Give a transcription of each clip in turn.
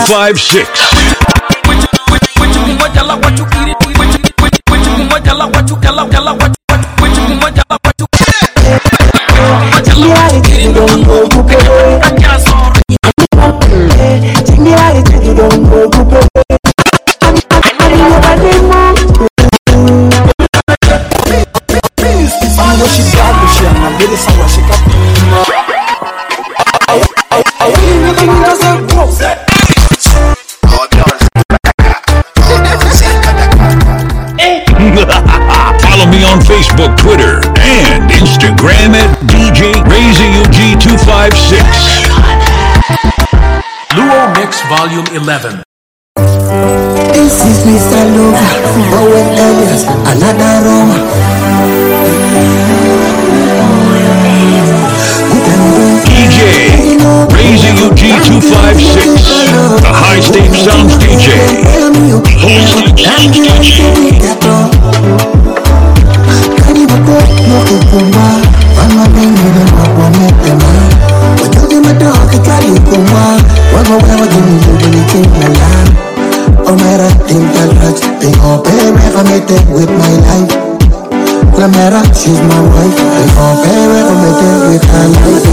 256. Follow me on Facebook, Twitter, and Instagram at DJ RazyUG256. Luo Mix Volume 11. This is Mr. Luo, Owen Elias, another Roma. DJ RazyUG256, the High State Sounds DJ. With my life, la mera, she's my wife. They all pay with her life.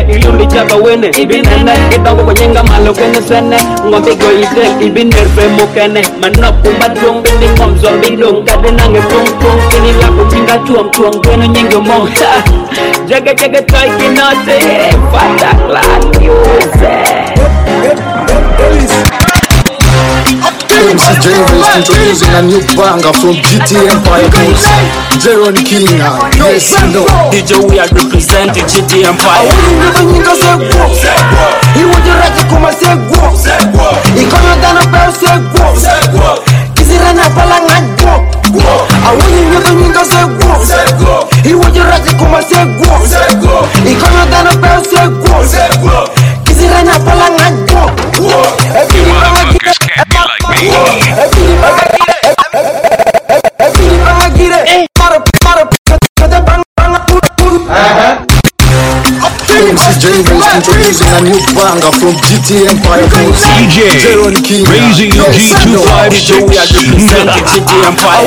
Ibin kene manop badung bindi kom zombie dong kade nange tung tung kini laku tinggal tuang keno nyenggo mong jaga toy kinote patak lan music. MC J-Race introducing a new banger from GT Empire Coast. Jeron King, yes you know. DJ we are representing GT Empire. He would you like to come and say go? He can't done a bell say go. Is it an apple and go? I want you to say go. He would you like to come and say go? He can't done a bell say go. Is it an apple and go? You motherfuckers can't be like me. MC J-Race introducing a new banger from GT Empire Coast. DJ Jeron King, Raising your G256. We are representing GT Empire.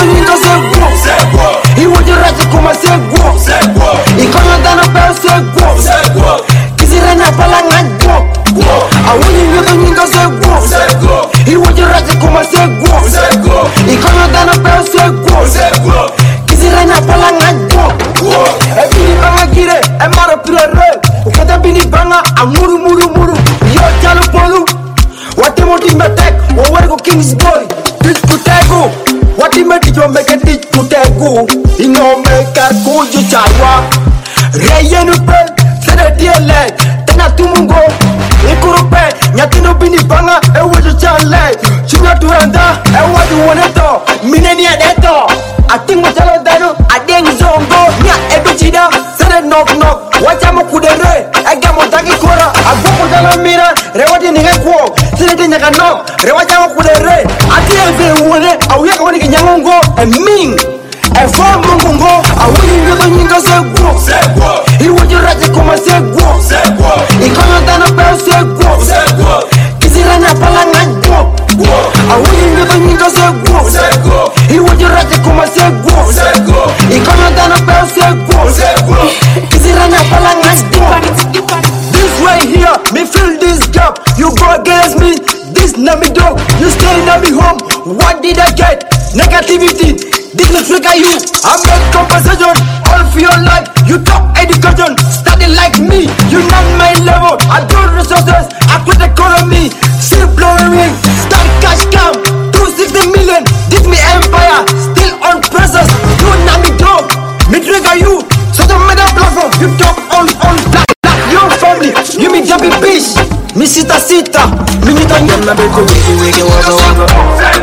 He would you like to come and say go? He can't done a bell say go. Is it an apple and go? I want you to say go. He would you like to come and say go? He can't done a bell say go. Is it an apple and go? Everybody I'm out of play. Ukata bini banga amuru muru. Yo chalo polu. Wati moti metek. Wawargo King's boy. Teach kutego. Wati meti jo meke teach kutego. Ino meka kuju chaiwa. Reye nupe. Sede diele. Tena tumungo. Ikurupe. Nyatino bini banga. Ewe chale. Chunga tuenda. Ewa duwaneto. Mineni adeto. I think we tell them I didn't zongo. Nya ebichida. Sede knock. Wacha mukudere. Ega motaki kora. Agogo jalo mira. Rewati ningekuo. Sede nyaka no. Rewacha mukudere. Ati eve uone. Auya kawani kinyangongo. Ming. Efo mungungo. Awuni nyoto nyingo sego. Iwo jiraje kuma sego. Ikono dano peo sego. Kisiranya pala ngajo. Awuni nyoto nyingo sego. Iwo jiraje kuma sego. Ikono dano peo sego. Kisiranya pala ngajo. This way here, me fill this gap. You go against me, this na me dog. You stay na me home. What did I get? Negativity. This will trigger you. I make compensation all for your life. You talk education, study like me. You not my level. I do resources. I put economy. Still blowing. Start cash cam. 260 million. This me empire. Still on presence. You not me dog. Me trigger you. So the middle platform. You talk on black. Your family. You me jumpy bitch. Me sita. Me need a new number. Wiggy wagga.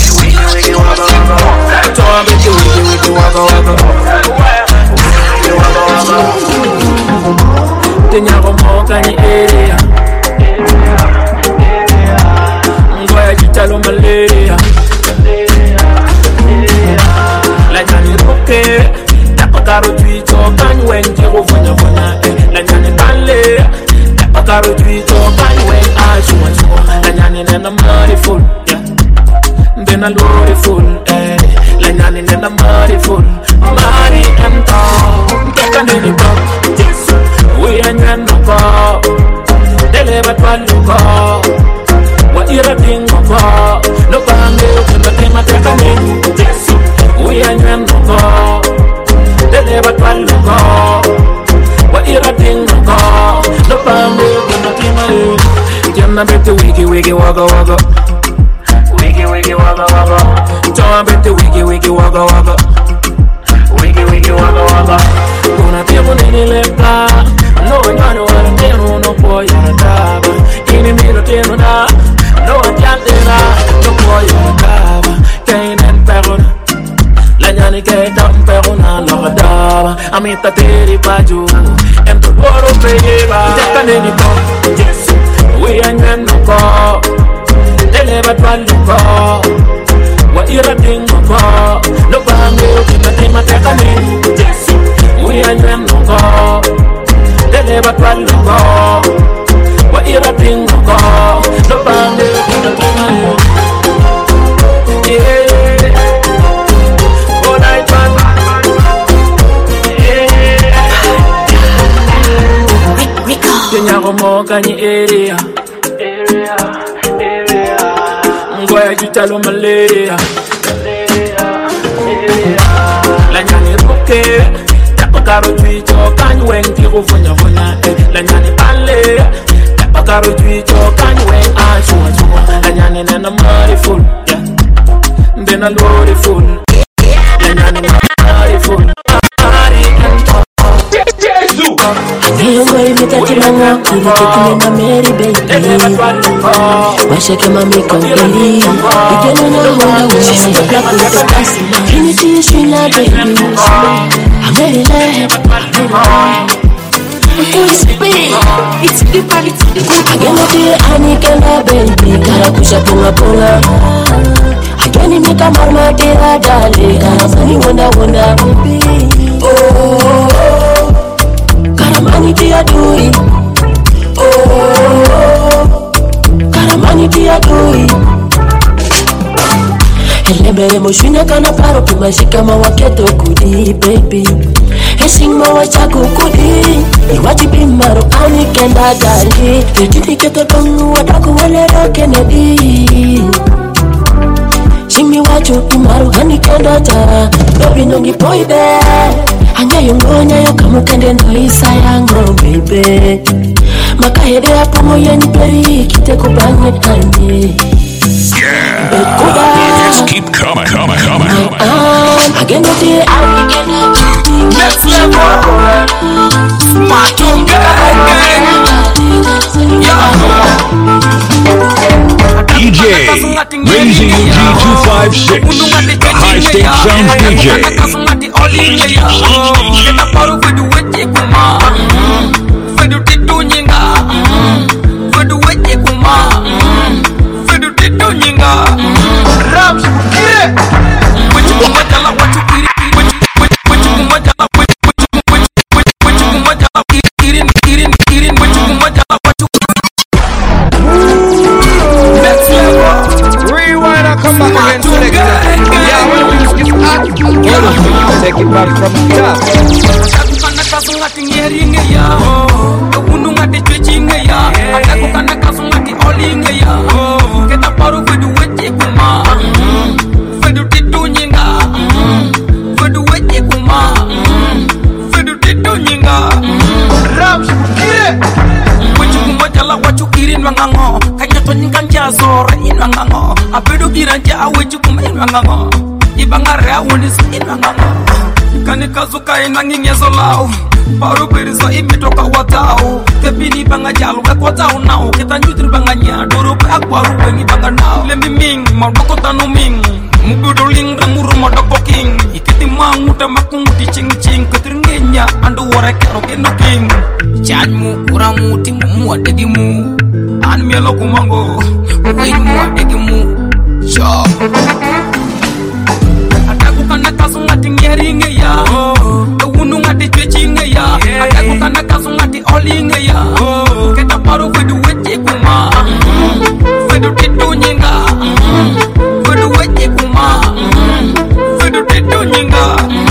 Tenyago moka ni area. Ngoya jitalo malaria. La jani roke. Tapakaro tuito kanyu wenje ufanya. La jani pale. Tapakaro tuito kanyu wenje ashuma. La jani nena money full. Then I load it full, eh. La nyani nenda mari full. Mari ento. Keka nini pop. We are nyana pop. Deleva twalu pop. Wa ira tingo pop. No pange ukenda tema teka nini. We are nyana pop. Deleva twalu pop. Wa ira tingo pop. No pange ukenda tema nini. Jana bete wiggy wagga. Wiggy wagga. Don't bet the wiggy wagga. Wiggy wagga. Una piego nini lepla. No nyano wala teno no boy yataba. Ini miro teno na. No atlandena. No boy yataba. Kainen perona. La nyani kaita perona loradaba. Amita teri paju. Emto boro peyeba. Teka nini po. We are nyano po. Deleva twaluko. Wa ira tingo ko. No bange ukima teka nini. We are nyano ko. Deleva twaluko. Wa ira tingo ko. No bange ukima teka nini. Yeah. All night man. Tenyago moka ni area. talo malaria. La nyani roke, tapa karo tuito kanywen tiro fonya fonya. La nyani pale, tapa karo tuito kanywen achua chua. La nyani nena mariful, yeah. Ndena loriful. La nyani mariful, mariful. Niyongo imetatilanga kiri kitumena Mary baby. Washake mami kongiri ikena na wala wasi black with the spicy. Trinity is sweet like baby. I'm ready it's big, it's different, it's good. Again I anikenda baby kara kusha punga punga. Again mika marma tera dale kara mani wonder wonder baby. Oh. Karamani tia doi, oh. Karamani tia doi. Elembele moshwina kana paro pimashika mawaketo kudi baby. Hesing mawachako kudi. Iwaji bimaro ani kenda dali. Yetiti keto tongu wadaku walero Kennedy. Shimi wacho tumaru hani kenda ta. Baby nongi poide. Anya yongonya yokamu kende no isa yango baby. Makahede hapo moyeni peri kite kubanye anye. Yeah, just keep coming. Again with the Next level. Smart gang. DJ Raising G256, the high stakes sound DJ. Take it back from the top. Ibangarea woni inanganga kani kazuka inanginyezo lao paru berizo imetoka watao tepini banga jalu watao nao ketanyutri banga nya doro pa kwaru wengi banga nao lembi ming maboko tanu ming mugudoling ramuru madoko king ikiti manguta makunguti ching ching ketringenya andu wore kero keno king chajmu uramu timu adegimu an mielo kumango winu adegimu chop kana kasu ngati ngeringe ya unu ngati chechinge ya akaku kana kasu ngati olinge ya keta paru vedu weche kuma vedu titu nyinga vedu weche kuma vedu titu nyinga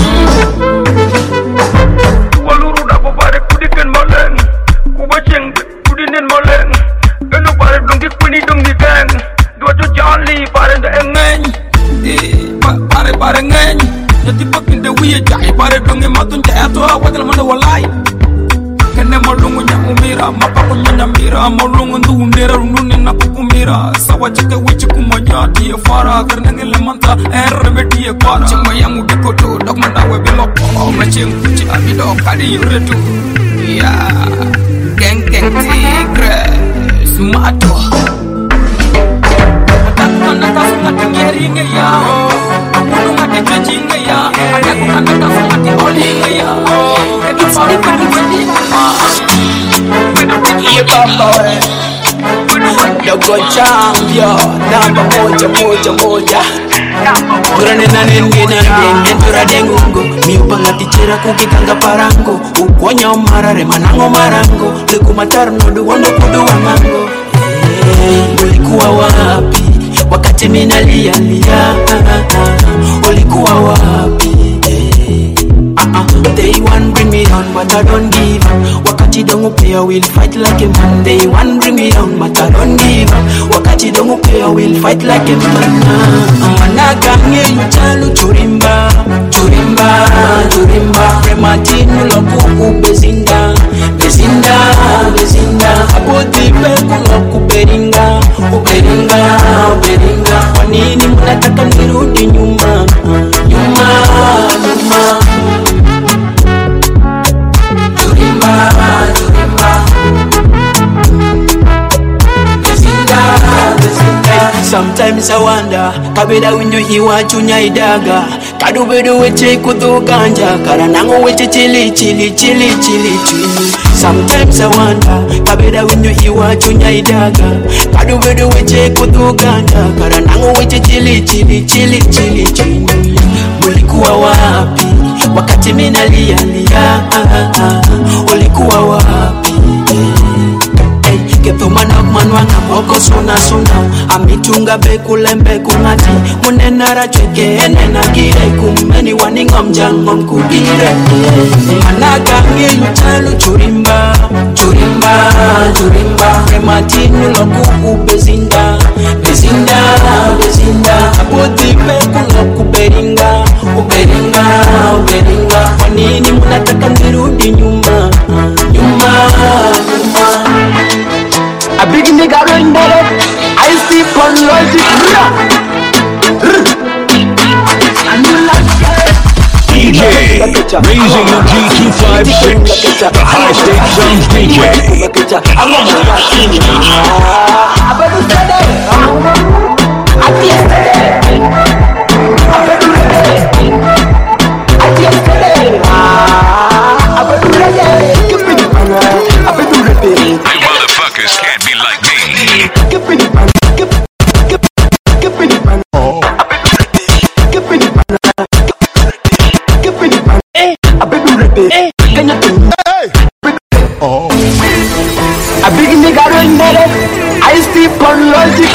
waluru da popare kudiken molen kubacheng kudinen molen enu pare dongi kuni dongi gang dua tu jolly pare da engeng pare ngeng jadi pakin de wiye jai pare donge matun jaya to awadal manda walai kene molungu nya umira mapako nya mira molungu ndu ndera runune na kukumira sawa cheke wichi kumanya die fara karne ngele manta remedi e kwara chima yangu dikoto dog manda we biloko machim kuchi abido kadi yuretu ya geng tigre sumato takana kasuna tingeringe ya Dogo champion namba moja Kurane na nenge entura dengungo miupanga tichera kukikanga parango ukwonya marare manango marango lekumatarno duwondo kudu wangango ulikuwa wapi wakati minalia ulikuwa wapi Day one bring me down but I don't give up wakati dongo play I will fight like a man Day one bring me down but I don't give up wakati party, don't okay, I will fight like a man. Managange mchalo churimba, churimba, churimba. Rematinu loku bezinda, bezinda, bezinda. Abodi peku loku beringa, uberinga, uberinga. Kwanini mnataka nirudi nyuma, nyuma, nyuma. Churimba, churimba. Sometimes I wonder, kabeda winyo iwa chunya idaga. Kadubedu weche kuduganja, karanango weche chili, chili, chili, chili, chili. Sometimes I wonder, kabeda winyo iwa chunya idaga. Kadubedu weche kuduganja, karanango weche chili, chili, chili, chili, chili. Ulikuwa wapi, wakati mina lia, lia, ulikuwa wapi, Ketumana manwana boko sona sona Amitunga bekule mbeku ngati Munenara chweke enena gire Kumeni waningom jangom kudire Managangi mchalu churimba Churimba, churimba Rematinu loku bezinda Bezinda, bezinda Abodi beku loku beringa Uberinga, uberinga Kwanini munataka nirudi nyuma Nyuma, nyuma A big nigga run better. I sleep on logic. DJ, raising your G256, the high state sounds DJ. I'm on my watch. I better stay there. I can't stay there. I better stay there. I can't stay there. I better stay there. Give me the banner. I better stay there. You motherfuckers can't be like me. Give me the banner. Give me the banner. Give me the banner. Give me the banner. I better repeat. Can you do it? Oh. A big nigga run better. I sleep on logic.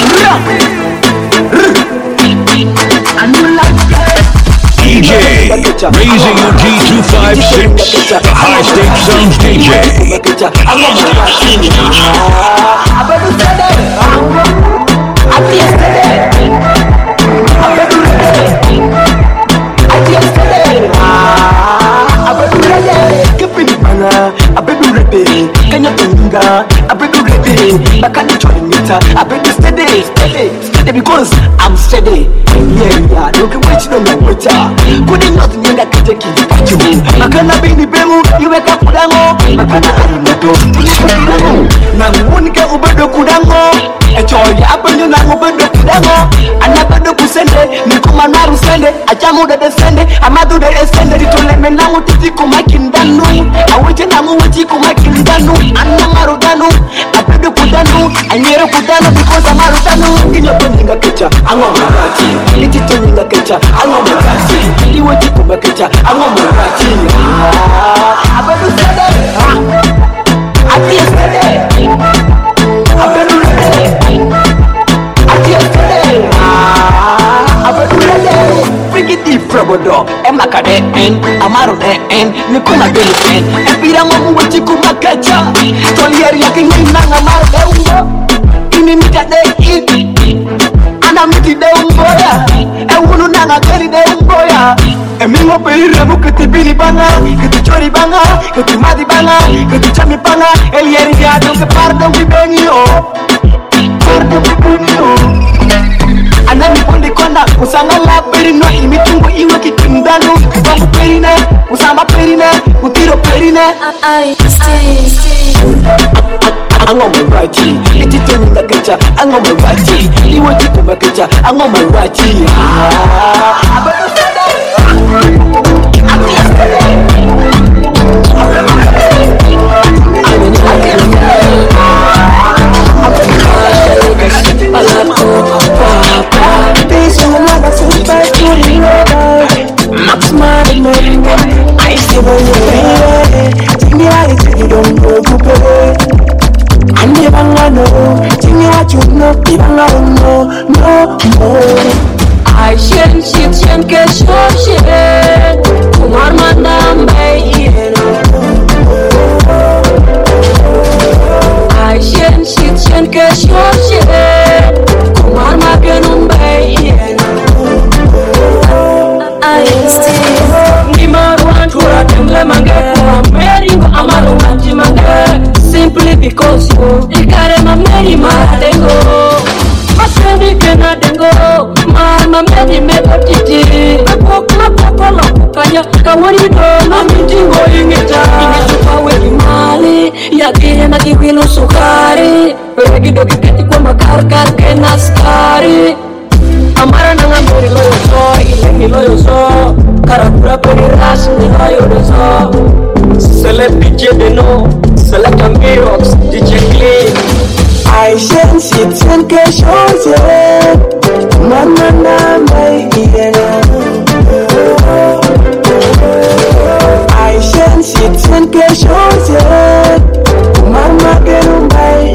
And you like DJ, raising your G256, the high state sounds DJ. I'm on my watch. I better stay there. I can't stay there. I better stay there. I can't stay there. I better stay there. Give me the banner. I better repeat. Can you do that? I better repeat. Back at the joint meter. I better steady, steady, steady because I'm steady. Yeah, look at what you don't know what you couldn't not need that to take it. I cannot be the bemu. You wake up kudango. I cannot do na munika ubedo kudango. Enjoy abenyo na ubedo kudango. Anabedo kusende. Nikuma naru sende. Ajamu de descende. Amadu de descende. Ditole menangu titi kumakindanu. Aweje namu weji kumakindanu. Anamaru danu. Abedo kudanu. Anyere kudanu because amaru danu. Inyo peninga kecha. Ango marati. Itito ninga kecha. Ango marati. Iweji kumakecha. Ango marati. Abedo sende. I can't stay there. I better ready. I can't stay there. I better ready. Bring it deep, Probodo. Emaka de en, Amaro de en, Nikuna de en. Epira mo wechi kumakacha. Tolieri yake nina Amaro de ungo. Ini mita de it. Ana miti de ungoya. Ewunu nanga geri de ungoya. Emingo perire mukiti bini banga, kiti chori banga, kiti madi banga, kiti chami banga. Elieri dia donke pardon vi benio, pardon vi benio. Anami pondi konda, usanga la perino, imitungo iwe kikindanu. Ubangu perine, usamba perine, utiro perine. Ango mwaji, iti toni na kecha. Ango mwaji, iwe kiko makecha. Ango mwaji. Abado sada. I shen shit shen ke shop shit kumar mandam bay I shen shit shen ke shop shit Wido mamitingo ingita Ingetupa weki mali Yakihe na kiwilo sukari Peregido kiketi kwa makarkar kena skari Amara nanga meri loyo so Ilengi loyo so Karakura peri ras ni loyo so Select DJ Deno Select Ambirox DJ Clean I sense it and shows it Mama na mai I sense it and shows it Mama get my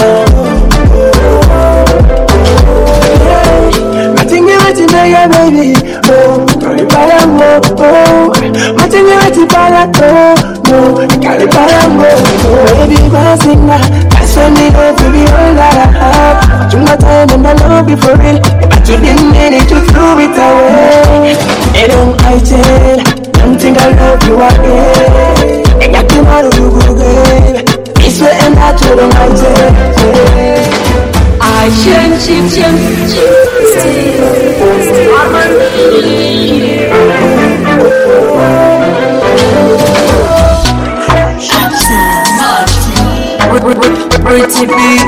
Nothing else in there baby Oh, Caliparango Oh, nothing else in Palato No, Caliparango Oh, baby, my singer Send me up to be all that I have. Too much time and I love you for real. But you didn't need it to throw it away. They don't tell. Don't think I love you again. I got to out of you again. This way and that you don't tell. I change Pretty beat.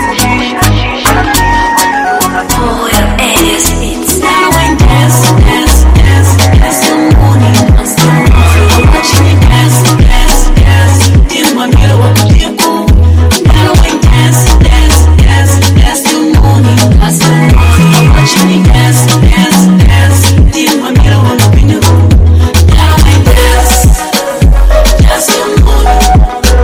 Oh, it's now and dance the morning. I'm watching you dance. Till my mirror walk up your go. Now and dance the morning. I'm watching you dance. Till my mirror walk up in your go. Now and dance the morning.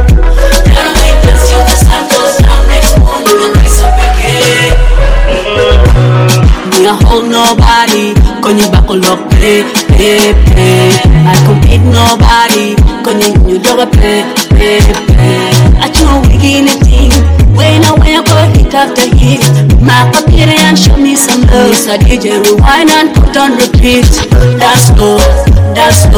I hold nobody, konyi bakolo play. I compete nobody, konyi doga play. I don't wig anything, when I go hit after hit. My pocket and show me some love. So DJ rewind and put on repeat. That's slow, on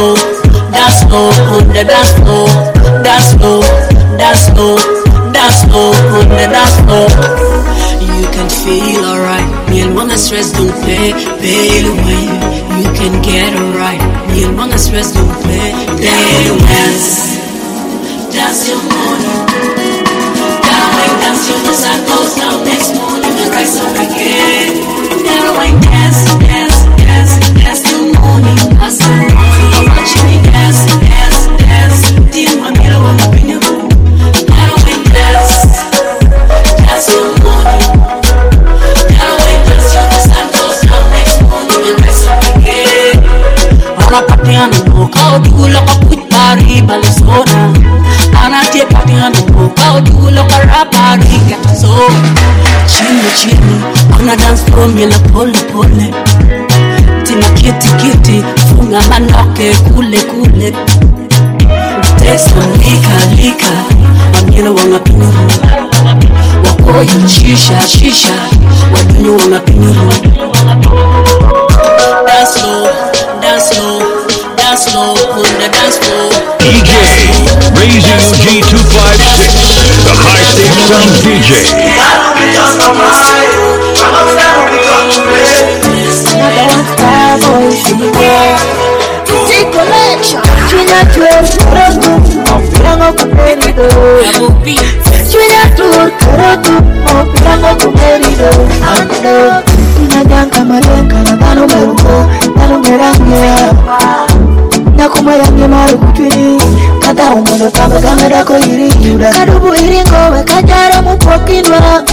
the dance floor. That's slow, on the dance floor. You can feel alright. Me and one stress don't play away. You can get alright. Me and one stress don't play away. Dance your morning. Dance your the sun goes down next morning and rise up again. Never mind, dance the morning. I'm watching you dance. Till my mirror walk up in your room. Never mind, dance your morning. Kau dulu kau putari Balisona. Anak dia patihan kau dulu kau rapari kata so. Chini, ana dance floor mila pole. Tina kiti, funga manoke kule. Testa lika, amila wanga pinuru. Wakoyo shisha, wadunyo wanga pinuru. Dance slow, on the dance floor. DJ Raising G256, the high stage sound DJ. Nakumayange maru kutwini kata umono tamba kamera ko iriuda kadubu iringo we kajara mupokinwa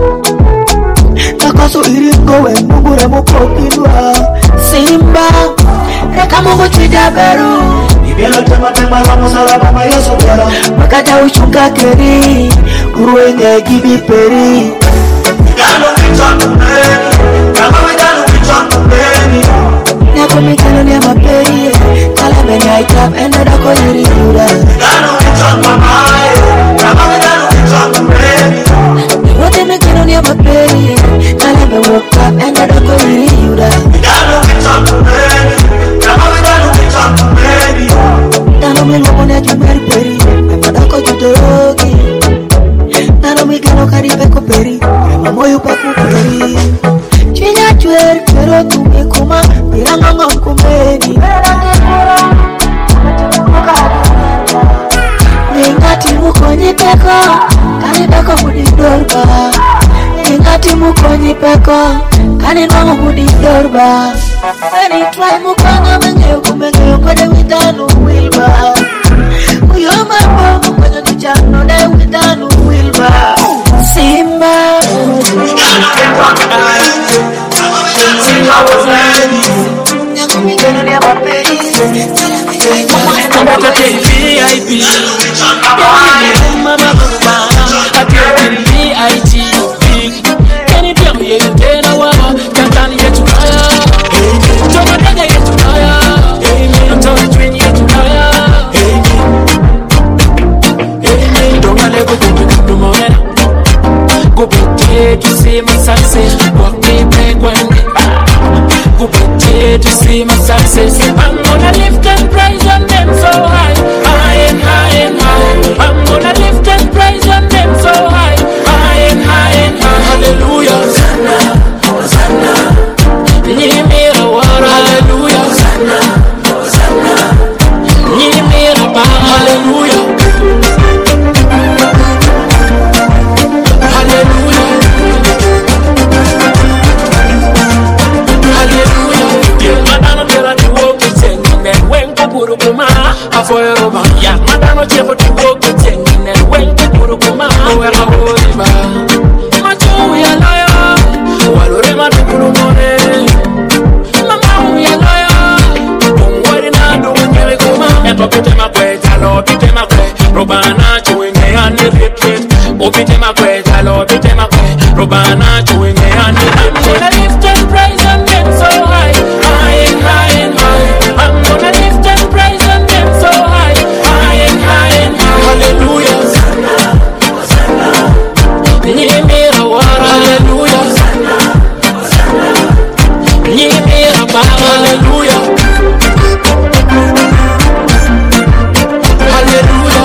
takaso iringo we mugure mupokinwa simba reka mungu chidaberu ibelo tema vamos a la mama yeso pero makata uchuka keri kuruenge gibi peri galo kichakubeni kama wedalo kichakubeni Nako mikano ni maperi Kala menya itab enda dako yuri yura Gano kichak mamae Kama megano kichak mreni Wote mikano ni maperi Kala menya itab enda dako yuri yura Gano kichak mreni Kama megano kichak mreni Tano mwengo mone jumeri peri Ema dako judogi Tano mikano karibe ko peri Ema moyo paku peri China chwer pero tu me kuma Piranga ngam kumeni mukoni peko kani no hudi dorba any try mukanga menyo kumenyo kode witanu wilba uyo mambo kwenye dichano de witanu wilba Simba to see my success, what me break one day. Go pay to see my success. I'm gonna lift and praise your name so high, high and high and high. I'm gonna lift and praise your name so high, high and high and high. Hallelujah, Hosanna, Hosanna. Nyimira wara, hallelujah, Hosanna, Hosanna. Nyimira ba, hallelujah. Ya madano chebo tiwoke tengine wengi kurukuma wewe holiba macho ya laya walore madukuru mone mama ya laya ngwari na ndo nyewe kuma etopite makweta lo pite makwe robana chuenge ani repeat opite makweta lo pite makwe robana chuenge ani I'm gonna lift and praise and get so high, high and high and high. I'm gonna lift and praise and get so high, high and high and high. Hallelujah, Hosanna, Hosanna. Nyimira wara, hallelujah, Hosanna, Hosanna. Nyimira ba, hallelujah, hallelujah.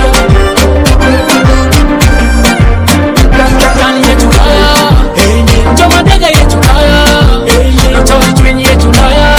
Kakani yetu haya, joma dega yetu haya, joma twin yetu haya.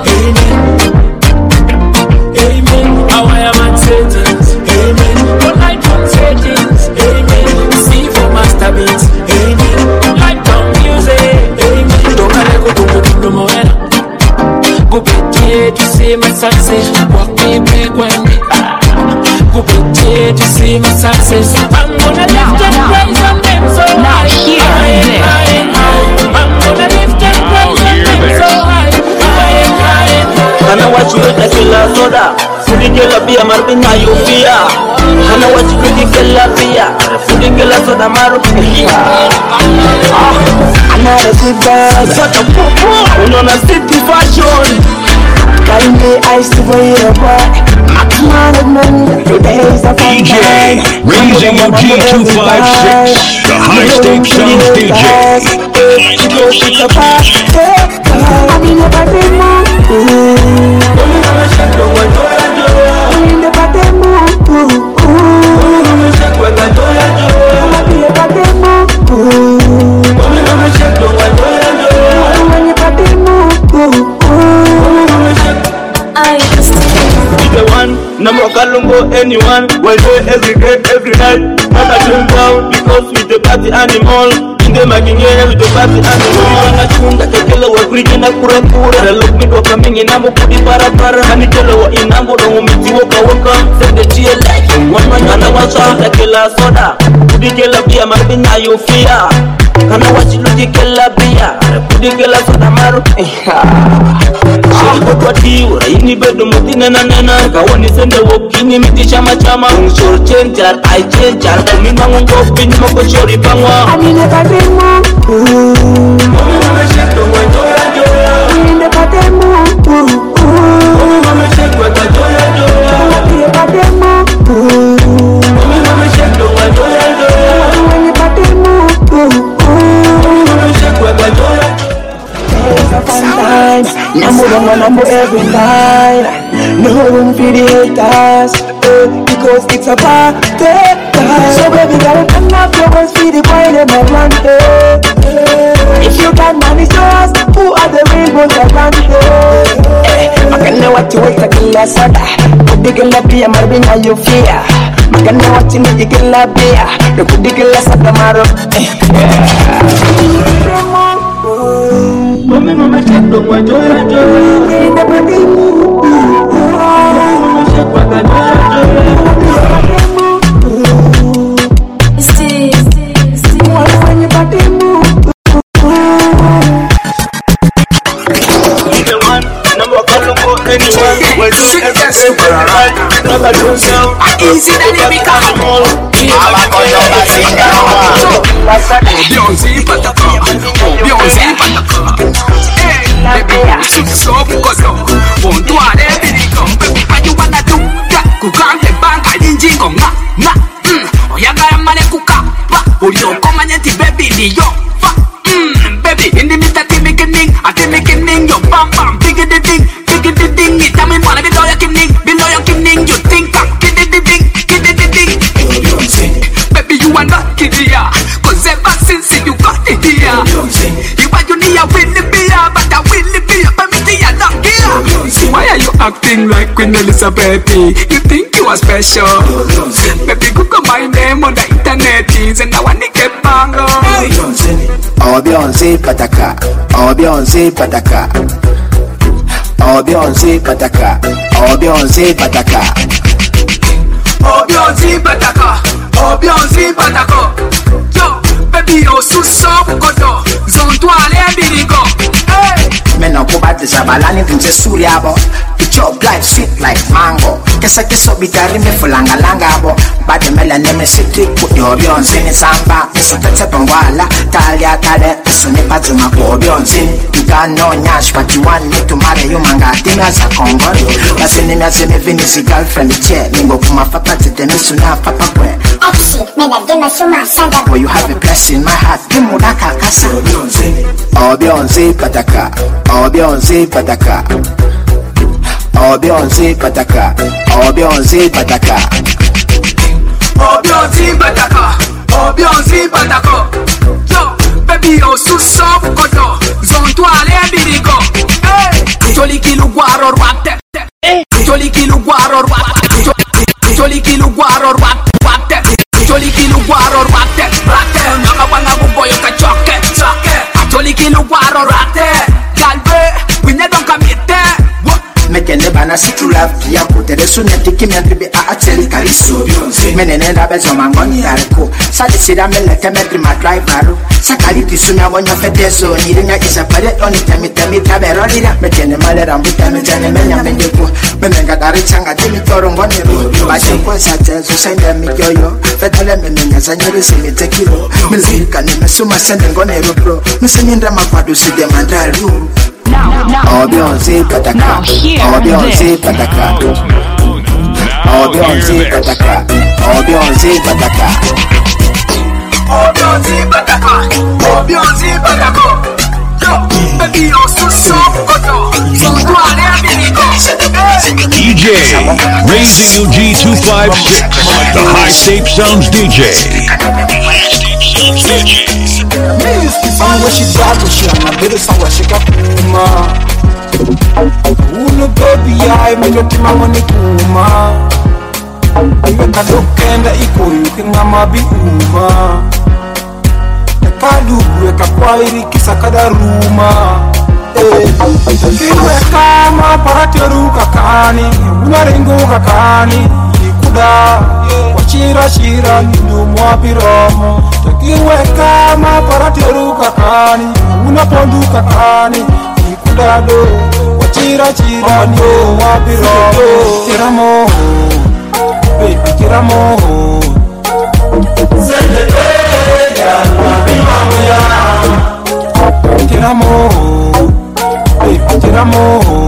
Amen. How I am on settings. Amen. One night on settings. Amen. See for master beats. Amen. Light on music. Amen. Don't let go to the morena. Go pay to see my success. Walk me back when me. Go pay to see my success. I'm gonna lift and praise and them so high. High and high. I'm gonna lift and praise and them so high. High and high. Hana wachuweka kila soda Fudi kila bia marbinya yufia Hana wachuweka kila bia Fudi kila soda maru Another good girl, Sota popo Unona city fashion carrying the ice to wear a boy. Man of men, the days of DJ, raising your G256, the high stakes sounds DJ. It's a party, I mean the party move. In the party move. Number Kalungo, anyone, one day, every day, every night. Not a dream down, because with the party animal. In the Maginier with the party animal. I tuned the Kela were bringing a Kurakura. The look me coming in Ambo Pudi Parapara. And the Kela in Ambo, the woman to walk. Send the GL like one man, and I watch out the Kela soda. Pudi Kela be a Marvina, you fear. And I watch you look at Kela beer. Pudi Kela soda maru. Kwa tiwa, ini bedo mutina na nana. Kawani sende wokini miti chama chama. Unshor chenjar, I chenjar. Kumina ngongo pini moko shori pangwa. I mean the party move. In the party move. Number every night. No room for the haters, because it's a party time. So baby, gotta turn up your voice for the boy in my land. If you can manage us, who are the real ones around here? I can know what you want to kill us. Put the girl up here, Marvin, how you fear. Maganda watching you get la beer. The good girl is at the maro. Mama check the one joy. Mama check what I When your body move. Number anyone, we're doing everything right. Never do sound. Easy than it become. Beyonce pataka, Beyonce pataka. Baby, so bukoso. Want to add everything, baby. What you wanna do? Kukande banga inji konga, na. Oyaga yamane kukapa. Uyo komanyeti baby diyo. Baby, in the midst of the beginning, at the beginning, yo bam bam, bigger the ding. It tell me wanna be loyal king, you think I'm kidding the ding. Baby, you are not kidding ya, cause ever since you got the idea, you want you need a Willy Beer, but I Willy Beer, but me see a not here. Why are you acting like Queen Elizabeth? You think you are special? Baby, Google my name on the internet, and I want to get bango. Oh Beyonce pataka, oh Beyonce pataka. Oh Beyonce pataka, oh Beyonce pataka. Oh Beyonce pataka, oh Beyonce pataka. Yo, baby, oh so bukodo, zon toile birigo. Hey. Me no go bad zabalani vince suriabo. The chop life sweet like mango. Kesa bitari me fulanga langa bo. But the melanin me city put your Beyonce in samba. So that's a pangwala, talia tale. So ne pazuma ko Beyonce. You got no nyash, but you want me to marry you manga. Tina sa kongo. Basi ni me se me vinisi girlfriend che. Mingo kuma papa tete me suna papa kwe. Boy, you have a place in my heart. Kimudaka kasa. Oh Beyonce pataka, oh Beyonce pataka. Oh Beyonce pataka, oh Beyonce pataka. Oh Beyonce pataka, oh Beyonce pataka. Yo, baby, oh so bukodo, zon toile birigo. Hey, joli kilu guaro rwate, joli kilu guaro rwate, joli kilu guaro rwate, joli kilu guaro rwate, nanga wana buboyo kachoke, joli kilu guaro rwate, galbe, winya don't come here. Mekene bana si true love pia kote de suneti kimendribe a ateli kariso. Menene na bezo mangoni arko. Sadi sida meleke medri ma driver. Sakali tisumya wonya fedeso nirinya isapare oni temi tabero lira. Mekene malera mbuta mejane menya mendeko. Memenga dari changa temi torongo nero. Basi kwa satezo sende miyoyo. Fetele memenya zanyere simite kilo. Mizika ni mesuma sende ngonero bro. Misenyenda makwadu side mandaru. Oh Beyonce pataka, oh Beyonce pataka. Oh Beyonce pataka, oh Beyonce pataka. Oh Beyonce pataka, oh Beyonce pataka. Yo, baby, oh so bukodo, zon toile birigo. DJ, Raising You G256, the High State Sounds DJ. Song where she drive, but she on a bit of song where she got kuma. Uno baby, I made it to my money kuma. I make a look and I equal you can be uma. The Kadu, a kawaii, Kisakada Ruma. Kiwe kama parateru kakani, unaringo kakani, ikuda, wachira ninu mwapiromo. Kiwe kama parateru kakani, unapondu kakani, ikuda do, wachira ninu mwapiromo. Tiramo, baby tiramo. Tiramo. Tiramo,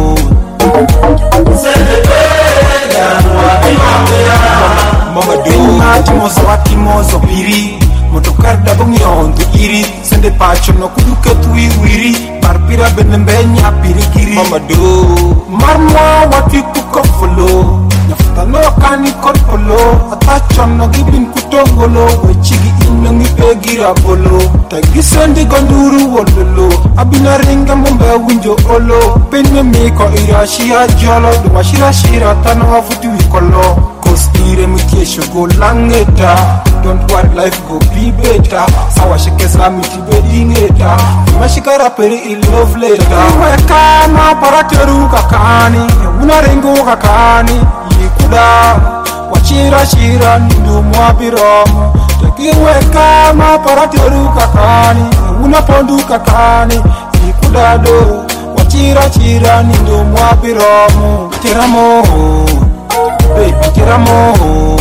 mama do timoso watimoso piri motokar da bongion tu iri sende pacho no kuduke tu wiri parpira benembenya piri kiri mama do marmwa wati tu kofolo nafta no kani korpolo atacho no gibin kutongolo wechigi inongi pegira bolo tagi sende gonduru wololo abina ringa mumbe winjo olo penme mi ko irashia jolo do shira tano afuti wikolo cause ire mitiesho go langeta. Don't worry, life go be better. Sawa shekeza miti bedingeta. Mashikara peri il love letter. Iwe kama parateru kakani, una rengo kakani. Yikuda, wachira shira nindu mwabiromo. Iwe kama parateru kakani, una pondu kakani. Yikuda do, wachira shira nindu mwabiromo. Tiramo, baby tiramo.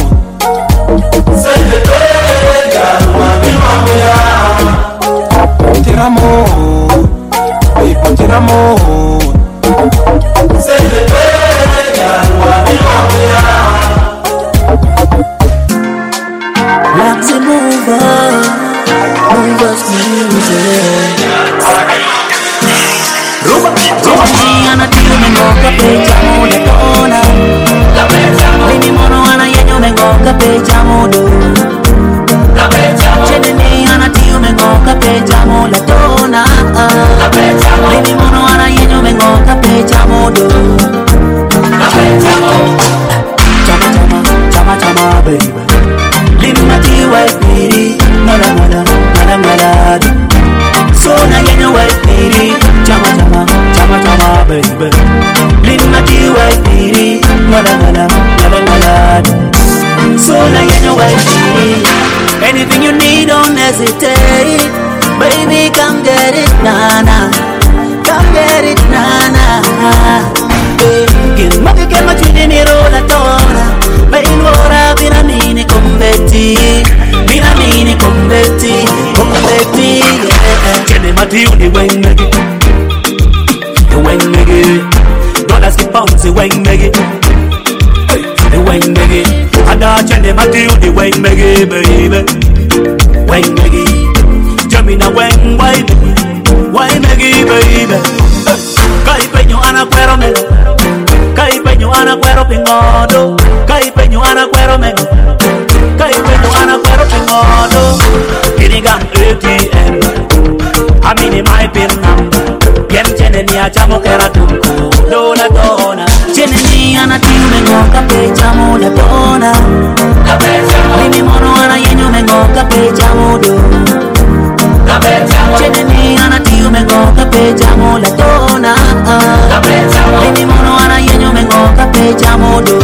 Send the girl, mami mamia. Tiramo, baby tiramo. Send the girl, mami mamia. Let's move on, move us music. Ana tio me ngoka pecha mole tona. Baby mono ana yenyo me ngoka pecha modo. Chene ni ana tio me ngoka pecha mole tona. Baby mono ana yenyo me ngoka pecha modo. Chama chama, chama chama baby. Lima tiwa espiri, nada nada, nada nada. So na yenyo espiri, chama chama, chama chama baby. Lima tiwa espiri, nada nada, nada nada. So na yenyo espiri. Anything you need, don't hesitate. Baby, come get it, nana. Come get it, nana. Give my children a roll at all. Bain wora vina mini combetti. Vina mini combetti. Combetti. Chene mati uni weng megi. The weng megi. Dollars keep pounds the weng megi. The weng megi. Ada chene mati uni weng megi baby. Weng megi. Jamina weng wide. Weng megi baby. Kai peño ana cuero me. Kai peño ana cuero pingodo. Kai peño ana cuero me. Kai peño ana cuero pingodo. Kinigam ATM. Amini my pin number. Bien chene ni achamo kera tunku. Dona dona. Chene ni ana tiu me ngoka pecha mo la dona. Mimi mono ana yenyo me ngoka pecha mo do. Chene ni ana tiu me ngoka pecha mo la dona. Mimi mono ana yenyo me ngoka pecha mo do.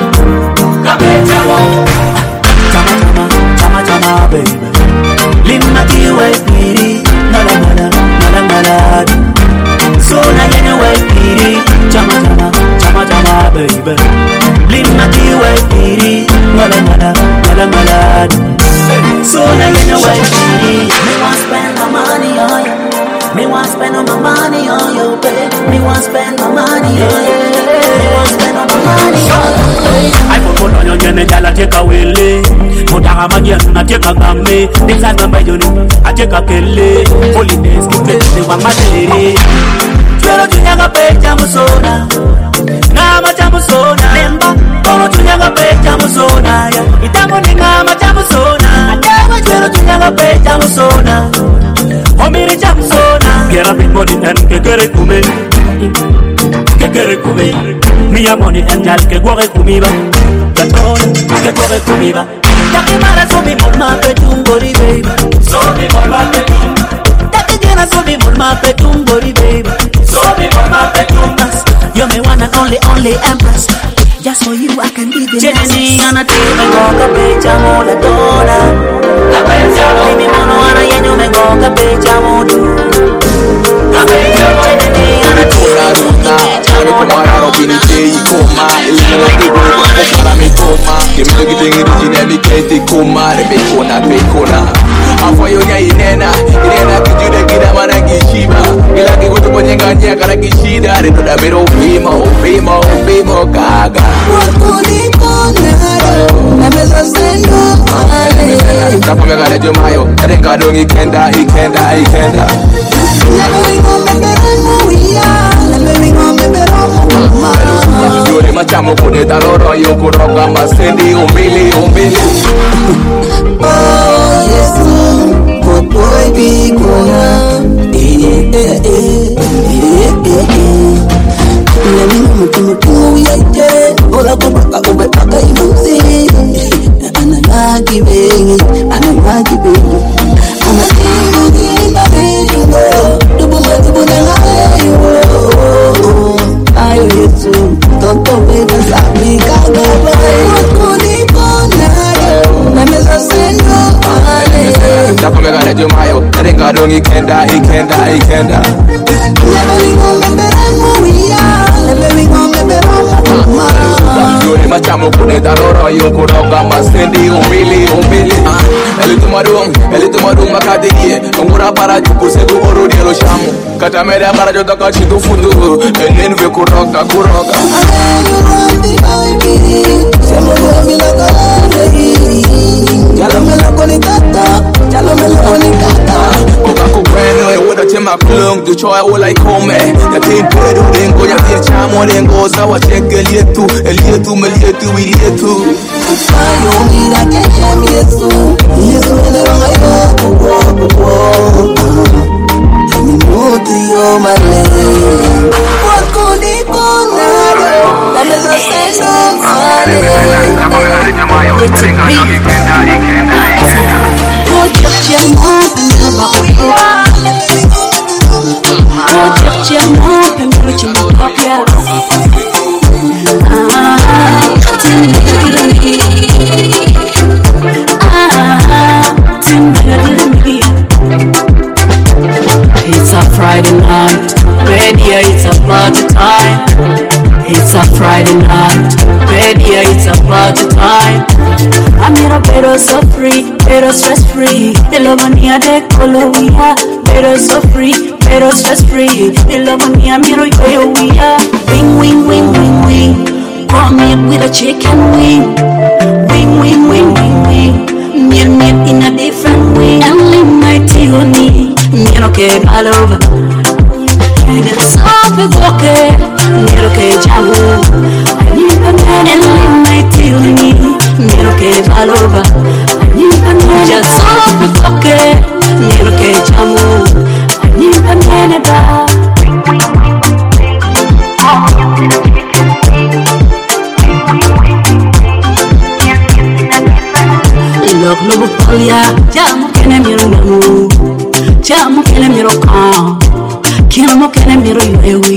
Chama chama, chama chama baby. Lima tiwa espiri, nada nada, nada nada. So na yenyo espiri, chama chama, chama chama baby. Lima tiwa espiri, nada nada, nada nada. So na yenyo espiri. Me want spend my money on you. Me want spend all my money on you, baby. Me want spend my money on you. Me want spend all my money on you. I put on your jene jala take a wele. Mutaka magia na take a game. Things I remember you know. I take a kele. Holidays keep the one matere. Twero tunyaga pecha musona. Ngama chamusona. Lemba. Kono tunyaga pecha musona. Itamu ni ngama chamusona. Adewa twero tunyaga pecha musona. Omiri chamusona. Get up in body and kekere kume. Kekere kume. Mia money and jal ke gore kumiba. Gatone ke gore kumiba. Takimara so mi molma petumbori baby. So mi molma petum. Takigena so mi molma petumbori baby. So mi molma petumbas. You're my one and only empress. Just for you I can be the Jenny ana tima ngoka pecha mola dona. La pecha mimi mono ana yenyo me ngoka pecha modu. La pecha Jenny ana tima ngoka pecha mola Robini J koma, ilina ke go para mi koma. Que me que tengi digine mi kete koma, re bekona. Afo yo nya inena que jude kida mana gishiba. Ila ke go to ponyenga nya kara gishida, re to da mero fimo gaga. Wakuni konaro, na meza sendo ale. Tapo me gale jo mayo, re kado ikenda. Yuri machamo kune taroro yo kuroga masendi umbili. Oh yes, good boy be gonna. Let me know mutu ye. Ola ko baka imanzi. madong ikenda. Yore machamo kune daroro yoko roga masendi umili. Elito madong makadie. Ngura para juku sedu oro dielo shamu. Kata meda para jota kachitu fundu. Enen ve kuroga. Oka kukweno e woda tema klung du choy all like home. Ya tin pedu dengo ya tin chamo dengo sawa check elietu ilietu. Ayo mira que ya mi Yesu ele wangayo. Minuti yo male. What could it go now? That is a sense of It's a Friday night, radio, it's a party time. It's a Friday night, radio, it's a party time. I'm here, better so free, better stress free. The love on here, the color we are. Better so free, better stress free. The love on here, mirror where we are. Wing. Come in with a chicken wing. Wing. Meal in a different way. And leave my tea on me. Miro che all over. And it's all the walker. Miro che jamu. I need a man and leave my tea on me. Miro che all over. I need a man just all the walker. Miro che jamu. I need a man about. Look, Polia, Jamu can miro namu, Jamu can miro calm, Kiamo can miro you.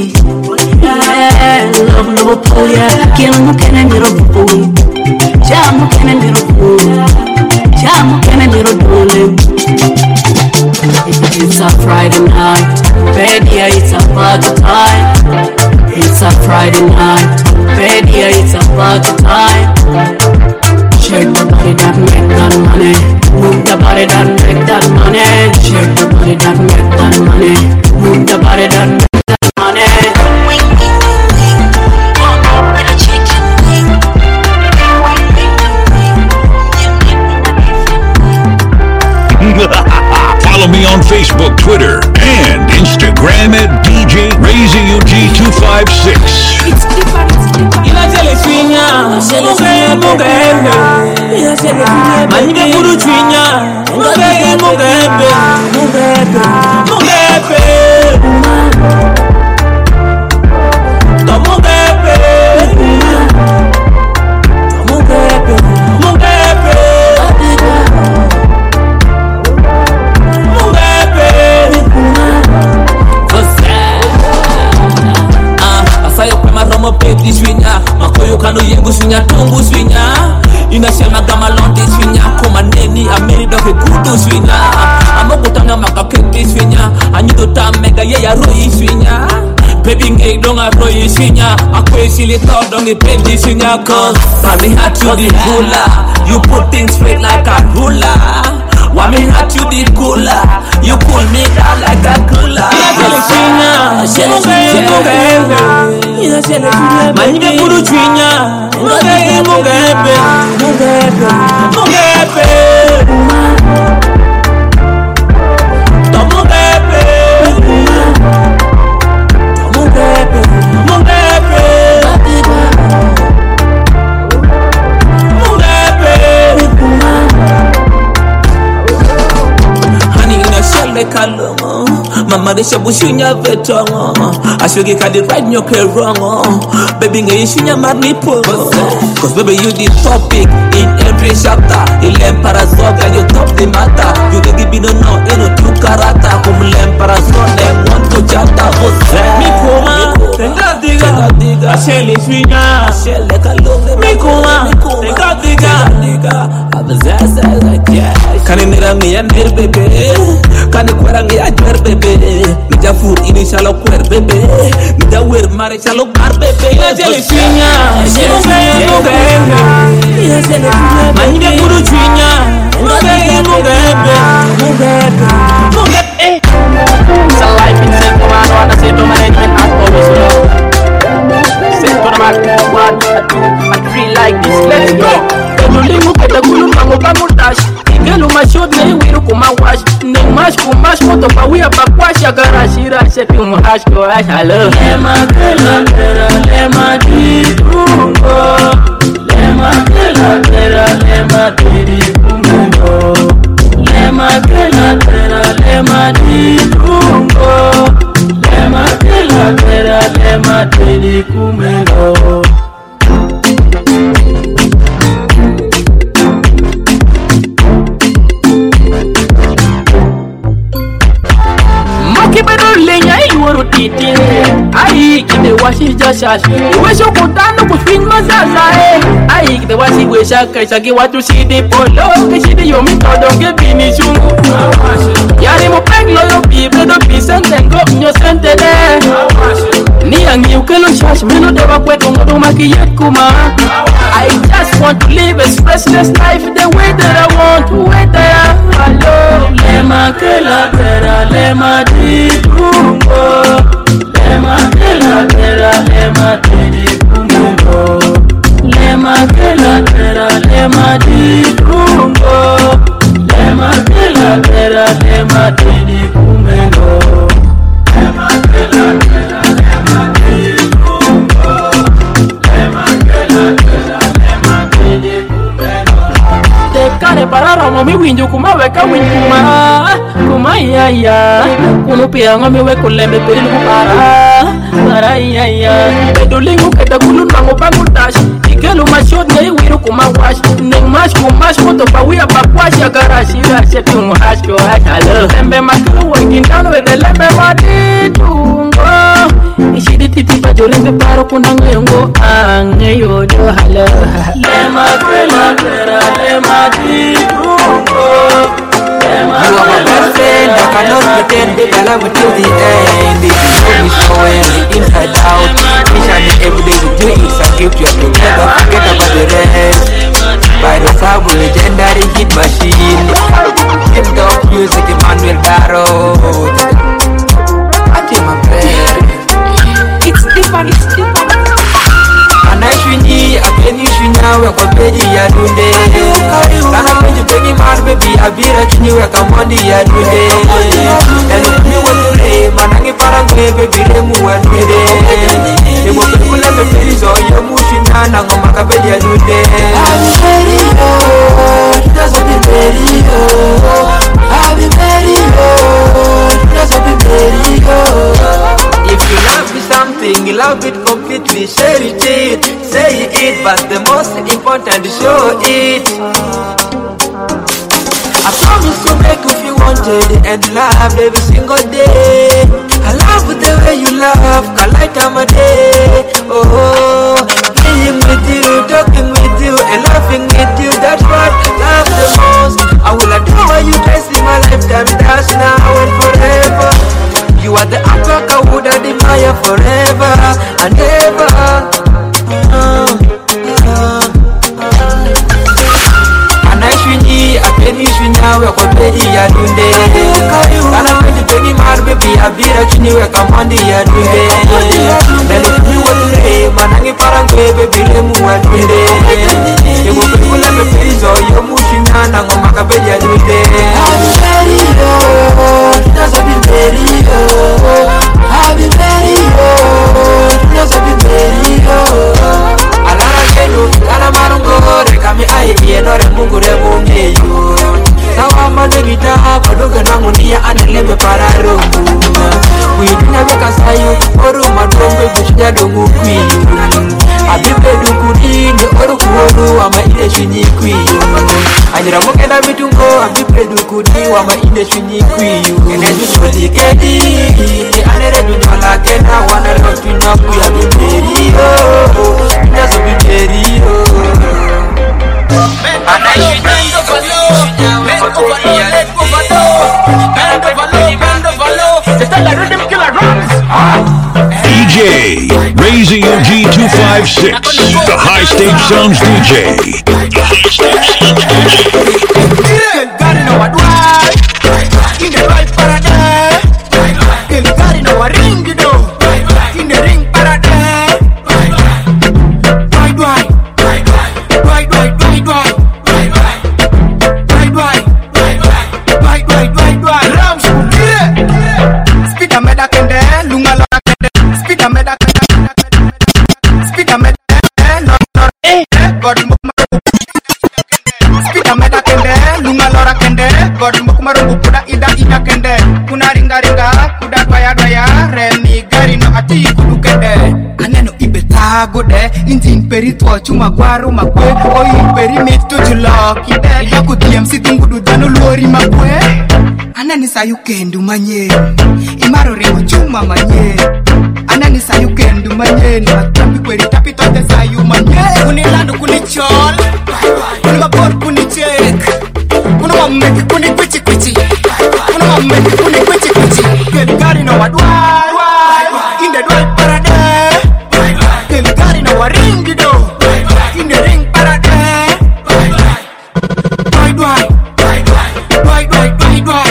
Love, Polia, Kiamo can miro boo, Jamu can miro boo, Jamu can miro dolim. It's a Friday night, baby, it's a party time. It's a Friday night, baby, it's a party time. Shake the body that make that money. Move the body that make that money. Shake the body that make that money. Move the body that make that money. Follow me on Facebook, Twitter, and Instagram at DJ RazyUG256. Kanu yengu swinya tungu swinya inasema kama londi swinya kumaneni amiri doke kudu swinya amokutanga makaketi swinya anyido tamega yeya roi swinya baby ngey donga roi swinya akwesi li todongi pendi swinya cause Wami hat you the cooler, you put things straight like a ruler. Wami hat you the cooler, you pull me down like a cooler. Manyibe kuru chwinya, mugebe. Mama de shabushnya vetongo ashoge kadi right nyoke wrong baby ngeyishinya maripo cause baby you the topic in every chapter ilem parazoga you top the matter you dey give me no eno tu karata kumlem parazone monto chata mikuma tenga diga ashele swinya ashele kalonge mikuma tenga diga abazaza like yeah Kani nirangi ya nir bebe, kani kwerangi ya jwer bebe. Nija food ini shalo kwer bebe, nija wer mare shalo bar bebe. Ya jeli chinya, manje kuru chinya, It's a life in St. Command, I say to management as always, you know. St. Command, 1, 2, 3 like this, let's go. Elulingu kete kulu mango pamutash. Igelu mashot ne wiru kumawash. Ne mash kumash moto pa wia pa kwasha garashira shepi umuhash ko ash halo. Lema kela tera lema ditungo. Lema kela tera lema ditungo. Lema kela tera lema ditungo. Lema kela tera lema ditungo. Ai kide washi jashash wesho kutano kuspin mazaza ai kide washi wesha kaisa ki watu shidi polo ke shidi yomi todo ke bini chungu yari mo peglo yo bible do pisente ngo nyo sente de ni angi ukelo shash meno deba kwetu ngodo makiyet kuma I just want to live a stressless life the way that I want to wait there hello lema kela tera lema ditungo Lema kela tera lema ditungo Lema kela tera lema ditungo Lema kela tera lema ditungo Lema kela tera lema ditungo Lema kela tera lema ditungo Tekane parara ngomi winju kuma weka winjuma Kuma iya Kunu pia ngomi weko lembe perilu para iya Pedulingu keta kulun mango pangutash Igelu mashot ne wiru kuma wash Neng mash kumash moto pa wia pa kwasha garashira shepi umuhash ko halo Lembe makuru working down with the lembe maditungo Ishidi titi pa joringe paro kunango yongo angeyo do halo Lema kwela tera lema ditungo You are my best friend, I cannot pretend that I love you till the end. If you know me so well, inside out, each and every day with you is a gift. You have to never forget about the rest. By the Sabu legendary hit machine, hip hop music, Emmanuel Barro. I feel my friend. It's different, it's different. Anashwini, apeni shwinya weko peji ya dunde Kana peji pengi mar baby abira chini weka mondi ya dunde Elu kuni wadure, manangi parangwe baby remu wa dunde Ego pekule pepe so yomu shwinya na ngoma kapeji ya dunde I'll be ready yo, that's what be ready yo I'll be ready yo, that's what be ready yo If you love me something, you love it completely, share it, say it, but the most important, show it. I promise to make you feel wanted and loved every single day. I love the way you love, Kalaita Made. Oh, being with you, talking with you, and laughing with you, that's what I love the most. I will adore you twice in my lifetime, that's now and forever. You are the apple I would admire forever and ever. Anashwini, apeni shwinya weko peji ya dunde Kana peji pengi mar baby abira chini weka mondi ya dunde Nelu kuni wadure, manangi parangwe baby remu wa dunde Ego pekule pepe so yomu shwinya na ngoma kapeji ya dunde I'll be ready yo, that's what be ready yo I'll be ready yo, that's what be ready yo Alara kenu, ala marungo, rekami aye yenore mungu remu ngeyo Sawa mande gita, padoga nangu niya aneleme para rungu Kuidina weka sayo, oru madrombe bushida dongu kwiyo Abibe dukudini, oru kuoru, ama ide shunyi kwiyo Anyira mokenda vitungo, abibe dukudi, wama ide shunyi kwiyo Ene jujuli kedi, anere dunyola kena, wana lotu naku ya bimeriyo Naso bimeriyo Anaishi nendo kwa DJ, Raising Your G256, the High State Sounds DJ. In the right paradise, in the garden of a ring, you know, in the ring paradise. Speed a meda kende, lunga lora kende. Speed a meda kende, speed a meda God speed a meda kende, lunga lora kende. God marubu kuda ida kende. Kuna ringa kuda dwaya remi gari no ati kudu kende. Aneno ibeta gode, injin peritwa chuma gwaru makwe. Oyi peri mitu julo kide. Yaku DMC tungudu dano lori makwe. Anani sayukendu manye, imaro remo chuma manye. Anani sayukendu manye, matambi kweri tapi tote sayu manye. Kuni landu kuni chol, kuni mabor kuni check, kuni mameki kuni kwichi kwichi, kuni mameki kuni kwichi kwichi. Keli gari no wadwai, in the dwai paradise. Keli gari no waringi do, in the ring paradise. Dwai dwai, dwai dwai, dwai dwai, dwai dwai.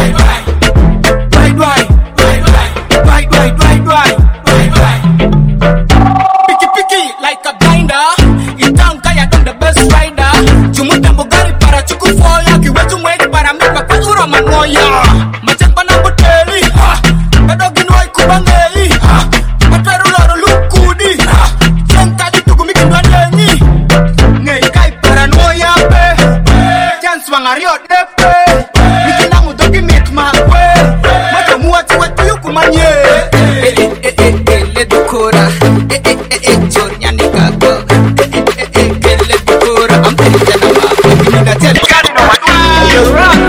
Picky like a blinder. You don't kaya done the best rider. Jumuta bugari para chukufoya. Kiwetu mwedi para mipa kwa uro manoya. Machempa na boteli. Kadogi nwai kubangeli. Matweru loro lukudi. Jenta di tugu miki ndwanyenyi. Ngei kai paranoia pe. Chance wangario depe. Miki nangu dogi mitma kwe. Majamuwa tiwe tuyu kumanye. Le dukura. Jornya nikago. Le dukura. I'm telling you now. You're wrong.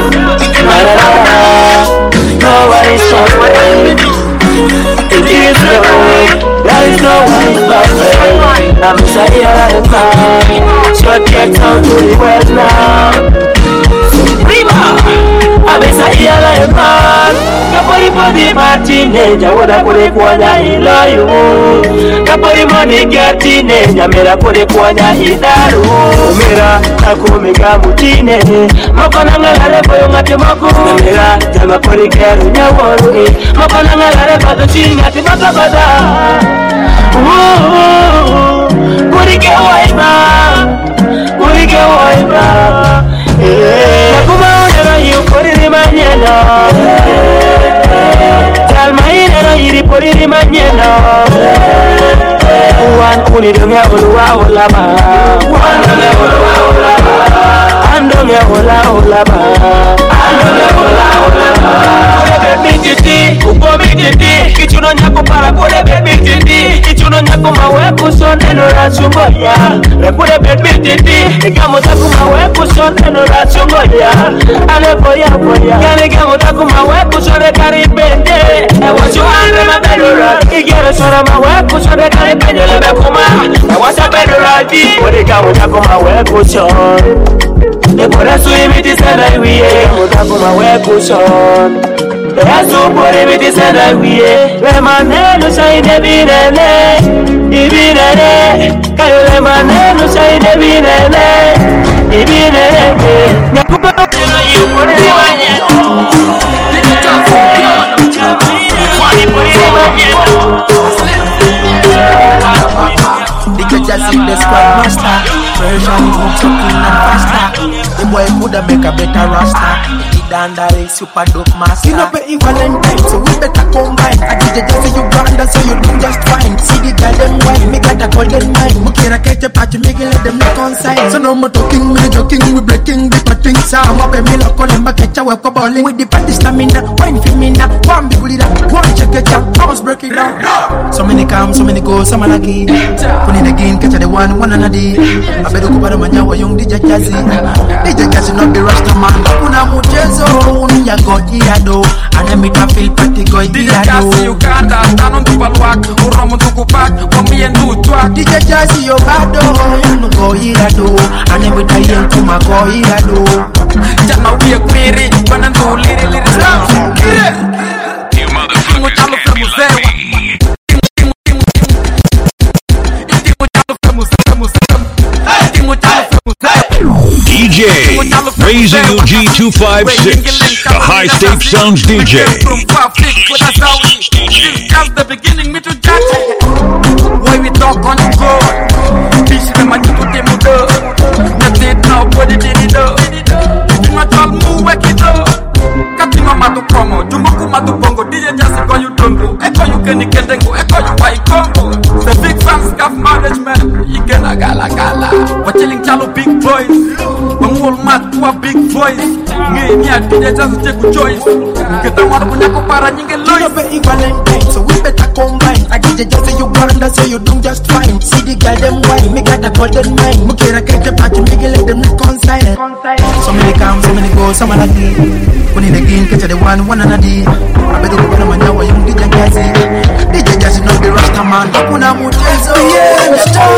Nobody's perfect. It is the way. There is no one perfect. I'm tired of mine. So get down to the world now. Prima, I'm tired of mine. Kapori body Martinez, I wanna put it for the Hilayu. Kapori money get teenage, I made a put it for the Hilaru. Mira, Takumika Mutine, Makonanga Lepo Matimako, Mira, Tamapori Kerry, Yawaru, Makonanga Lepa the Ching at the Matabada. Would it get away now? Would it get away now? You put it in my yellow. Tell my inner, you put it in my yellow. One only don't have Ulama. One don't have Ulama. And don't have Ulama. And don't have Ulama. Kichuno nyako para kule baby titi. Kichuno nyako mawe kusone no rachungo ya. Kule baby titi. Ikamo taku mawe kusone no rachungo ya. Ale boya boya. Kani kamo taku mawe kusone karibende. Ewachu ande mabedura. Igere sora mawe kusone karibende lebe kuma. Ewasa bedura di. Kule kamo taku mawe kusone. Ebora suimiti sana iwiye. Kamo taku mawe kusone. Yesu pori biti sada wiye. Lemanelu saide binene. Ibinene. Kayo lemanelu saide binene. Ibinene. Nyakupa tena yu pori wanya. Wani pori wanya. DJ Jazzy the squad master. Version is talking and faster. The boy coulda make a better rasta. Dandari super dope master. You know be Valentine, so we better combine. I DJ Jazzy Uganda, so you do just fine. See the girl them wine, me got a golden mind. Mukira kete party, make let them look on sign. So no more talking, me joking, we breaking the cutting. Some up a mill of Columba catch a work balling with the party stamina. Wine femina, one big bully that, one check it out. I was breaking down. So many come, so many go, some lucky. Put it again, catch the one another day. I better go para manyawa young DJ Jazzy. DJ Jazzy not the rasta man. Una muchezo. Ya godiado, anemi ka feel party godiado. DJ Jazzy Uganda, tanon tu balwak, uromo tu kupak, wami endu twak. DJ Jazzy Uganda, unu godiado, anemi ta yen kuma godiado. Jama wiye kwiri, wanandu liri slam. You motherfuckers can't be like me. Raising you G256, the High State Sounds DJ. That's the beginning, me to judge. Why we talk on the road? Peace them and you put them on the. That's it now, what it did it up. You not all move, wake it up. Katima matu promo, Jumboku matu bongo, DJ just call you Tongo. Echo you can Kendengo, echo you buy combo. The big fans have management, you can a gala gala. But telling Chalo big boys, when all mad to a big voice. Me, DJ just take a choice. Get the one when you go para ningle loy. So we better combine. I get the just say you want, say you do just fine. See the girl them wine, me got a golden mind. Mukira get the party, make it let them reconcile. So many come, so many go, some are like when in the game, catch the one and a day. I bet you go to my now, you DJ Jazzy. DJ Jazzy not the Rasta man. Hakuna mutezo, yeah,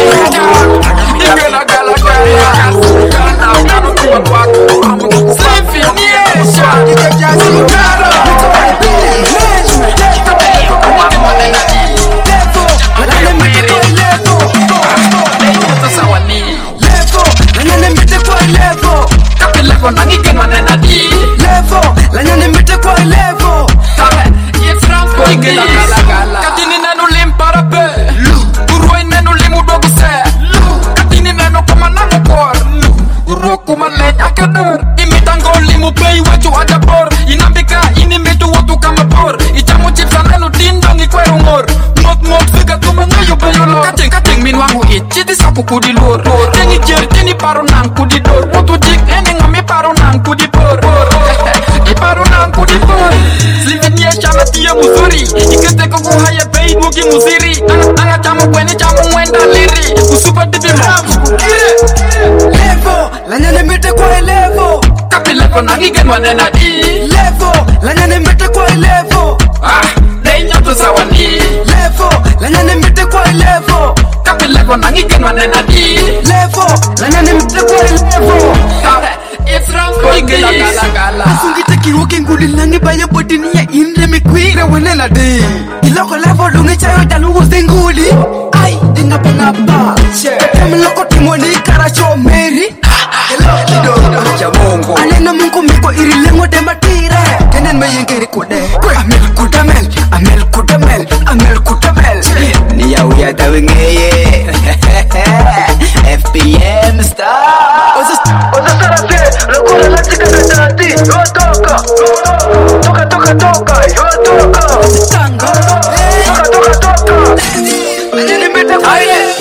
Katini nenu limpara pe Uroi nenu limu dogu se Katini nenu kama nangu por Uro kuma lenya kadar Imitango limu pei wechu adabor Inambika inimitu watu kama por Ichamu chipsa nenu dindong ikweru ngor Mok mok figa kuma ngayu bayu lor Kating min wangu it Chidi sapu kudi lor Teni jer teni paru nang kudi dor Mutu jik eni ngami paru nang kudi por Iparu nang kudi por Slivinye chama tia muzuri Ikete koko haya pei muki muziri Anga chamu kweni chamu mwenda liri Usupa dibi ramu Levo, la nyane mete kwa levo. Kapi levo nangi genwa nena di Levo, la nyane mete kwa levo. Dei nyato sawani Levo, la nyane mete kwa levo. Kapi levo nangi genwa nena di Levo, la nyane mete kwa levo. It's wrong for gala. Sungita kiwoke nguli langi baya bodini ya indre mekwira wanela de. Iloko levo lungi chayo dalu nguli. Ai, dinga penga ba. Kamloko timoni karacho meri. Chamongo Anena mungu miko irilengo de matire. Kenen mayengeri kude. Amel kudamel. Ni ya uya tawingeye. FPM star. Oza sarate, locura la chica de Tati. Yo toca, yo toca. Tango. Toca. Nene mete baile.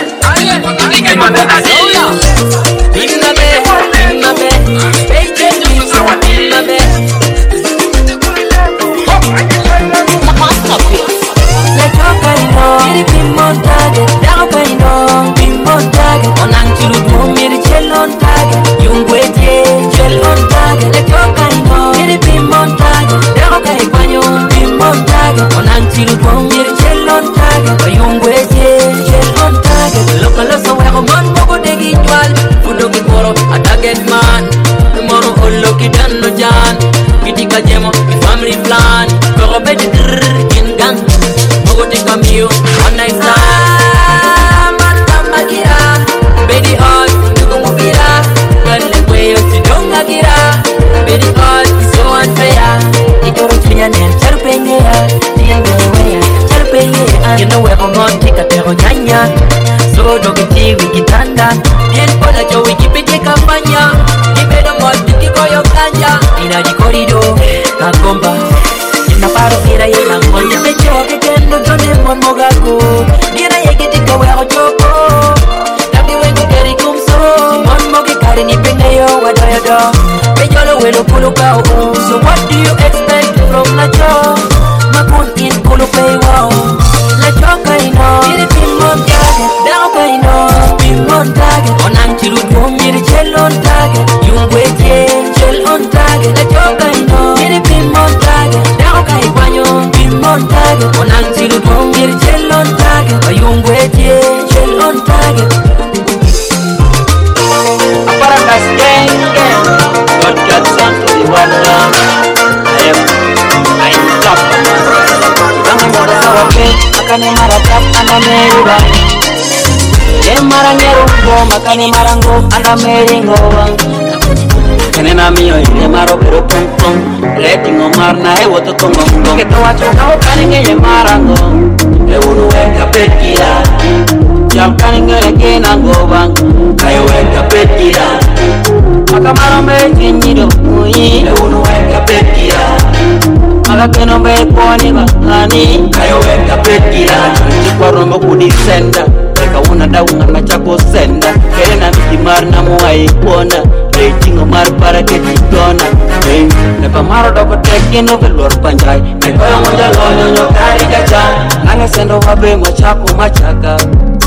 Family plan, go bed in gang. Mogo take a meal, one night stand. Matamakira, baby hot, you go mubira. Girl, the way you sit down, Akira. Baby hot, so unfair. You go to your name, Charpenia. You know we're going to take a terronyanya. So don't get tea, we get under. Bien for the joy, we keep it take a fanya. Keep it on what you call your kanya. In a corridor. Kagomba Ina paro kira yena Moya me choke kendo jone mon mogaku Gira yeki tika weo choko Nabi wengu keri kumso Mon moge kari ni pende yo wadoyodo Pejolo welo kulu kao So what do you expect from Lacho? Makun in kulu pay wow Lacho kaino Miri pimon target Dao kaino Pimon target Onang chilu tuom miri chel on target Yung weche chel on target Lacho kaino Pimon target, now kai banyo. Pimon target, onang silu dongir gel on target. Ayung wetje gel on target. Aparatas gang. God got sent to the water. I stop. Kami mora sawape, makane maratap anda meriba. Dem marangeru go, makane marango anda meringo. Kenena mio ile maro pero pum pum. Rating Omar na e woto kongo kongo. Keto wacho kao kaninge ye marango. E unu weka petira. Jam kaninge ye kena ngobang. Kayo weka petira. Makamaro me kinyido muyi. E unu weka petira. Maka keno me poni bakani. Kayo weka petira. Chikwa rombo kudisenda. Eka una daunga na chako senda. Kerena mikimar na muai kuona. Rating Omar para que titona. Ne pamaro doko teki no velor panjai. Ne koyo moja loyo nyo kari gacha. Nange sendo wabe mochako machaka.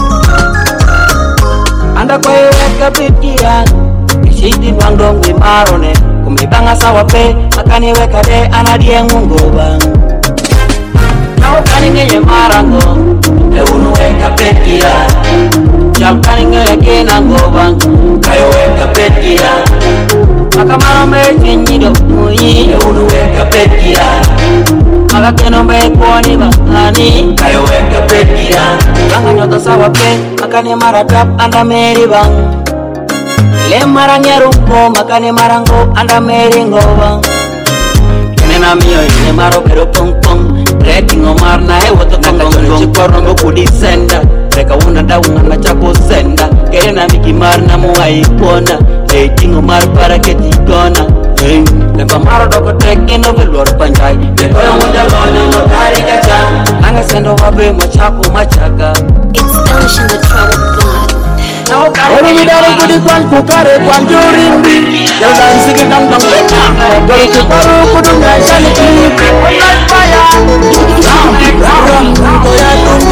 Anda koyo weka pikiran. Kishiti wangdong wimarone. Kumibanga sawa pe. Makani weka de anadie ngungo bang. Nao kaninge ye marango. E unu weka pikiran. Jam kaninge ye kena ngobang. Kayo weka pikiran. Makamaro me kinyido muyi. E unu weka pikiran. Maka keno me poni bakani. Kayo weka pikiran. Banga nyoto sawa pe. Makani maratap anda meri bang. Le marangeru ko makani marango anda meri ngobang. Kenena mio ile maro pero pong pong. Rating Omar na e woto kongo kongo. Chikoro kudisenda. Reka una daunga na chako senda. Kerena mikimar na muai kuona. Rating Omar para que titona. Ne pamaro doko teki no velor panjai. Ne koyo moja loyo no kari gacha. Nange sendo wabe mochako machaka. It's Ocean the Trouble God. Olu midaro kudi kwan kukare kwan jurimbi. Yau dansi ki dam dam leka. Gori kuparu kudu ngashani kipi. Online fire. Koya tungu.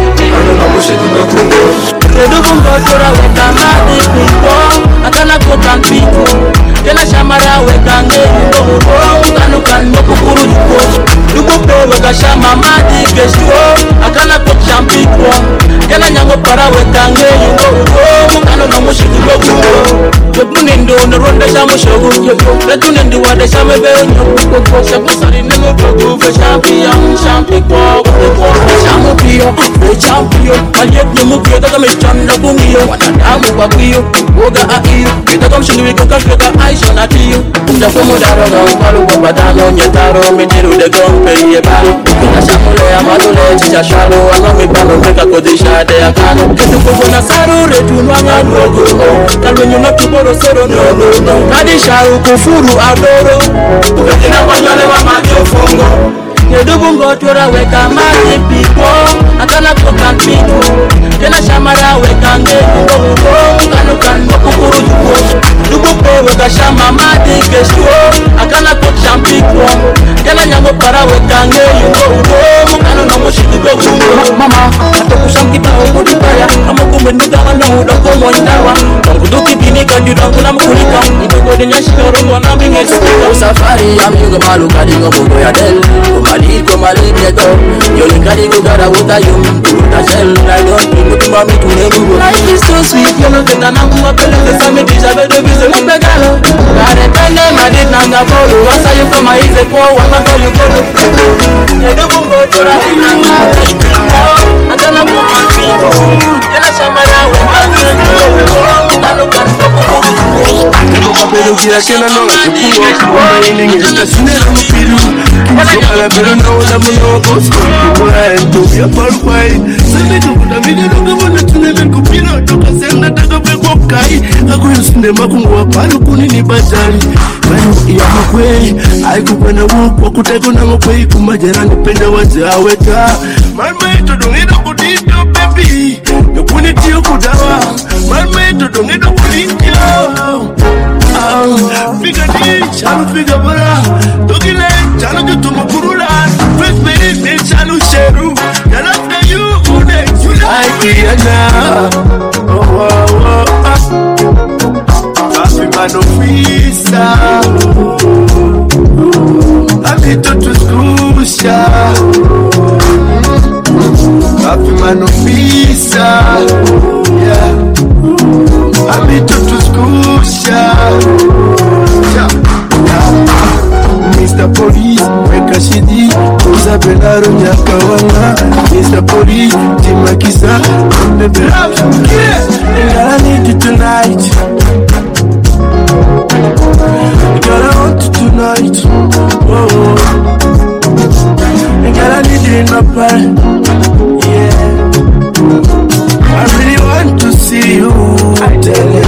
Kedu bungo tura weka madi piko. Akana kotan piko. Kena shamara weka ngeni ngogo. Kanu kan mokukuru juko. Duko pe weka shama madi kesho. Akana kot champiko. Kena nyango para weka ngeni ngogo. Mukano na mushiku ngogo. Yopunendo na ronda shamo shogu. Retunendi wade shame benyo. Shakusari nemo gogo. Champion, champion, champion, champion. Aliet nemo kyo taka me chanda kungiyo. Wanadamu kwa kuyo. Woga aiyo. Kita kamshini wiko kakeka aisho na tiyo. Umda fumo daroga upalu kwa badano. Nyetaro mitiru de gompe ye balo. Na shamule ya madule chicha shalo. Anga mipano meka kodisha de akano. Ketu kufu na saru retu nwanga nuogo. Kalwenyo na kiboro sero no no no. Kadisha ukufuru adoro. Ukatina wanyole wa majo fungo. Nedubungo tura weka mati piko. Akana kokan piko. Kena shamara weka ngeko. Kanu kan mokukuru juko. Dubupe weka shama mati kesho. Akana kot champiko. Kena nyango para weka ngeko. Kanu na mushiku gogo. Mama, atoku shankipa okudi paya. Amoku menduga wana udoko mwandawa. Tanguduki bini kanjudangu na mkulika. Idogo denya shikoro wana minge sipika. Safari ya miuga malu kadingo mungo ya del. Maliko maliketo Yoli kadigo gara wuta yum Wuta shell I don't think mutu mami tunebugo. Life is so sweet Yono tena nangu wapele Tesa medisha bedo bize mpegalo Kare tende madit nanga polo Wasa yu kama ize kwa wama kolu kolu Nedubungo tura nanga Atana kwa mfiko Kena shamara Pero gira kena no Kuwa kuwa iningi Kasinera mupiru Sokala pero no Wala muno Kosko Kuwa ento Ya parukwai Sende kukuta Mide nuka Wana tunebe kupino Toka senda Taka peko kai Ako yusinde makungu Wapalu kunini batali Manu iya mkwe Aiku kwena wuku Wakuteko na mkwe Kumajerani penda wazaweta Marma ito Dongido kudito baby Yokunitio kudawa Marma ito Dongido kudito Figa di, chalo figa bara Togile, chalo kutuma kurula First baby, chalo sheru Then after you, next you like Rihanna Oh, oh, oh Papi manofisa Abito tuskusha Papi manofisa Yeah Abito tuskusha Mr. Police, weka shidi Isabelaro nyakawanga Mr. Police, timakisa And I need you tonight Yeah, I really want to see you. Tell you,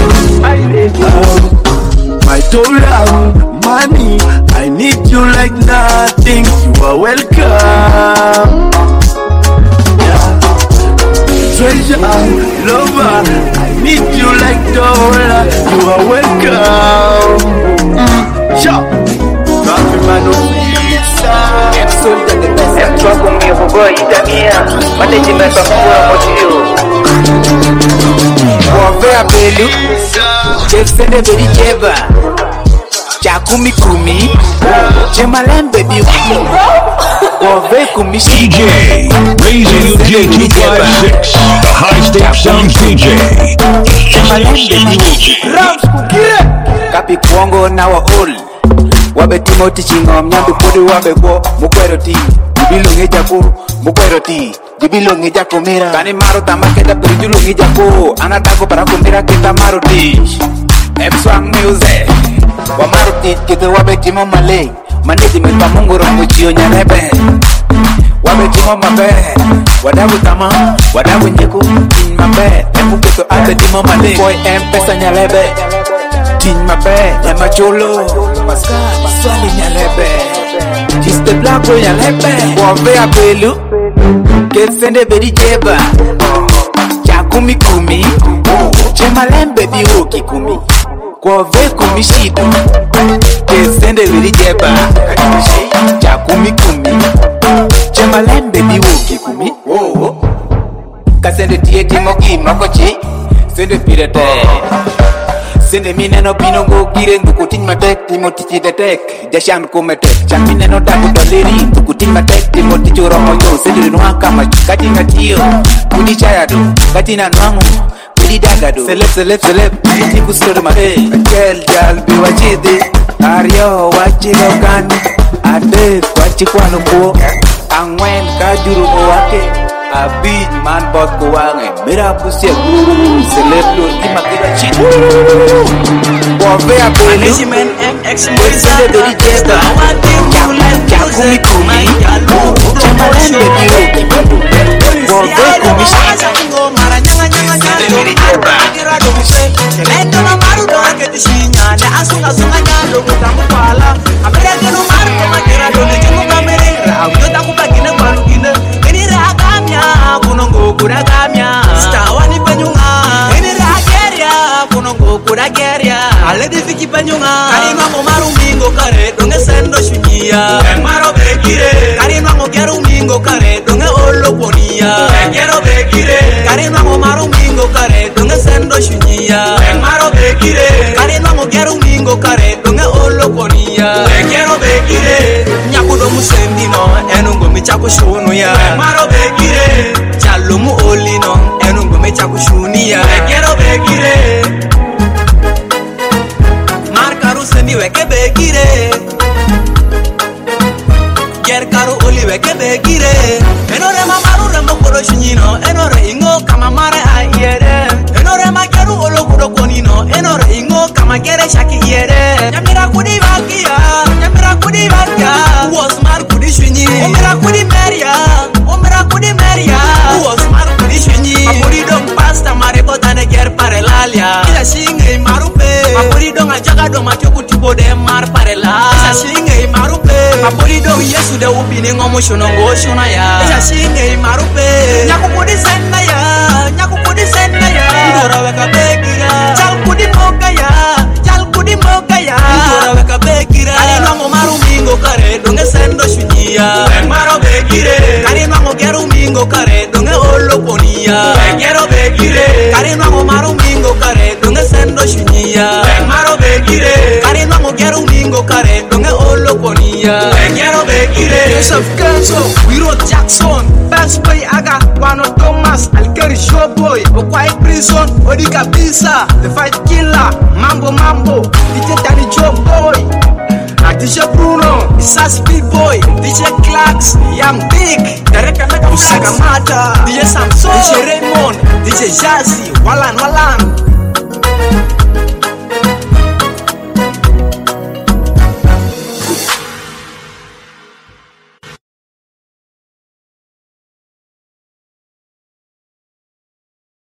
I told her, money, I need you like nothing. You are welcome. Yeah, treasure, lover, I need you like dollar. You are welcome. Sure. Wavea belu Jefsende bedi jeva Chakumi kumi Jemalembe biuki Wave kumi DJ Raising UG 256 The High State Sounds DJ Jemalembe biuki Rams kukire Kapi kuongo na wa oli Wabe timoti chingom nyambi podi wabe go Mukwero ti Jibilungi jaku Mukwero ti Jibilungi jaku mira Kani maro tamaketa perijulungi jaku Anadago para kumira kita maro ti Epswang music Wa maro ti kita wabe timo malay Maniti mipa mungu rongo chio nyarebe Wabe timo mabe Wadawu tama Wadawu nyeku In mabe Epu kito abe timo malay Boy mpesa nyalebe Tin mabe Yama cholo Swali nyalebe Jiste blanco nyalebe Wave apelu Kefende bedi jeba Chakumi kumi Chemalembe biwoki kumi Wave kumi shidu Kefende bedi jeba Chakumi kumi Chemalembe biwoki kumi Kasende tiye timoki mokochi Sende pirete Sende mineno pinongo kire ndukutin matek timoti detek Jashan kumetek chan mineno dagu doleri ndukutin matek timoti churomo yo sende nuwa kama kati ngatio kudi chayado kati na nwangu kudi dagado selep iti kusoro ma kel jal biwa chidi aryo wachilo kani ade wachikwano kuo angwen kajuru mo wake Abid man bot ko wange mera pusia seleb lo ima kira chit Wave apelu Management MX Moisa Bedi jeba Jakumi kumi Chamalembe biroki Wave kumi shita Mara nyanga nyanga nyanga Bedi jeba Kelendo na maru doa keti shinya Ne asunga sunga nyalo kutamu pala Abeda kenu maru kama kira dole jengu kamere Audio taku pagine malu gine Ini ragamnya kunongo kuragamnya Stawani penyunga Ini rageria kunongo kurageria Ale difiki penyunga Karima ko maru mingo kare donge sendo shunyia Maro bekire Karima ko geru mingo kare donge olo konia Gero bekire Karima ko maru mingo kare donge sendo shunyia Maro bekire Karima ko geru mingo kare donge olo konia Gero bekire Nyakudo musendino enungo michako shunu ya Maro bekire Chalumu olino enungo michako shunia Gero bekire Markaru sendi weke bekire Gerkaru oli weke bekire Enore mamaru remo koro shunyino Enore ingo kama mare ayere Enore mageru olo kudo konino Enore ingo kama gere shaki yere Nyamira kudi vakia Nyamira kudi vakia Uosmar kudi shunyi Omira kudi meria Omira kudi meria Uosmar kudi shunyi Mapuri dong pasta marebo tane ger pare lalia Ila shinge marupe Mapuri dong ajaga dong machoku tipo de mar pare la Ila shinge marupe Mapuri dong yesu de upini ngomu shunongo shuna ya Ila shinge marupe Nyaku kudi senda ya Nyaku kudi senda ya Ndora weka bekira Chal kudi moka ya Chal kudi moka ya Ndora weka bekira Kari nwango maru mingo kare donge sendo shunyia Maro bekire Kari nwango geru mingo kare donge olo konia Gero bekire Kari nwango maru mingo kare donge sendo shunyia Maro bekire Kari nwango geru mingo kare donge olo konia Gero bekire Joseph Kenzo Wiro Jackson Best Boy Aga Wano Thomas Alkeri Showboy Okwai Prison Odi Kabisa The Fight Killer Mambo DJ Danny Joe Boy DJ Bruno Isas B-Boy DJ Clarks Young Big Dereka Usagamata DJ Samson DJ Raymond DJ Jazzy Walan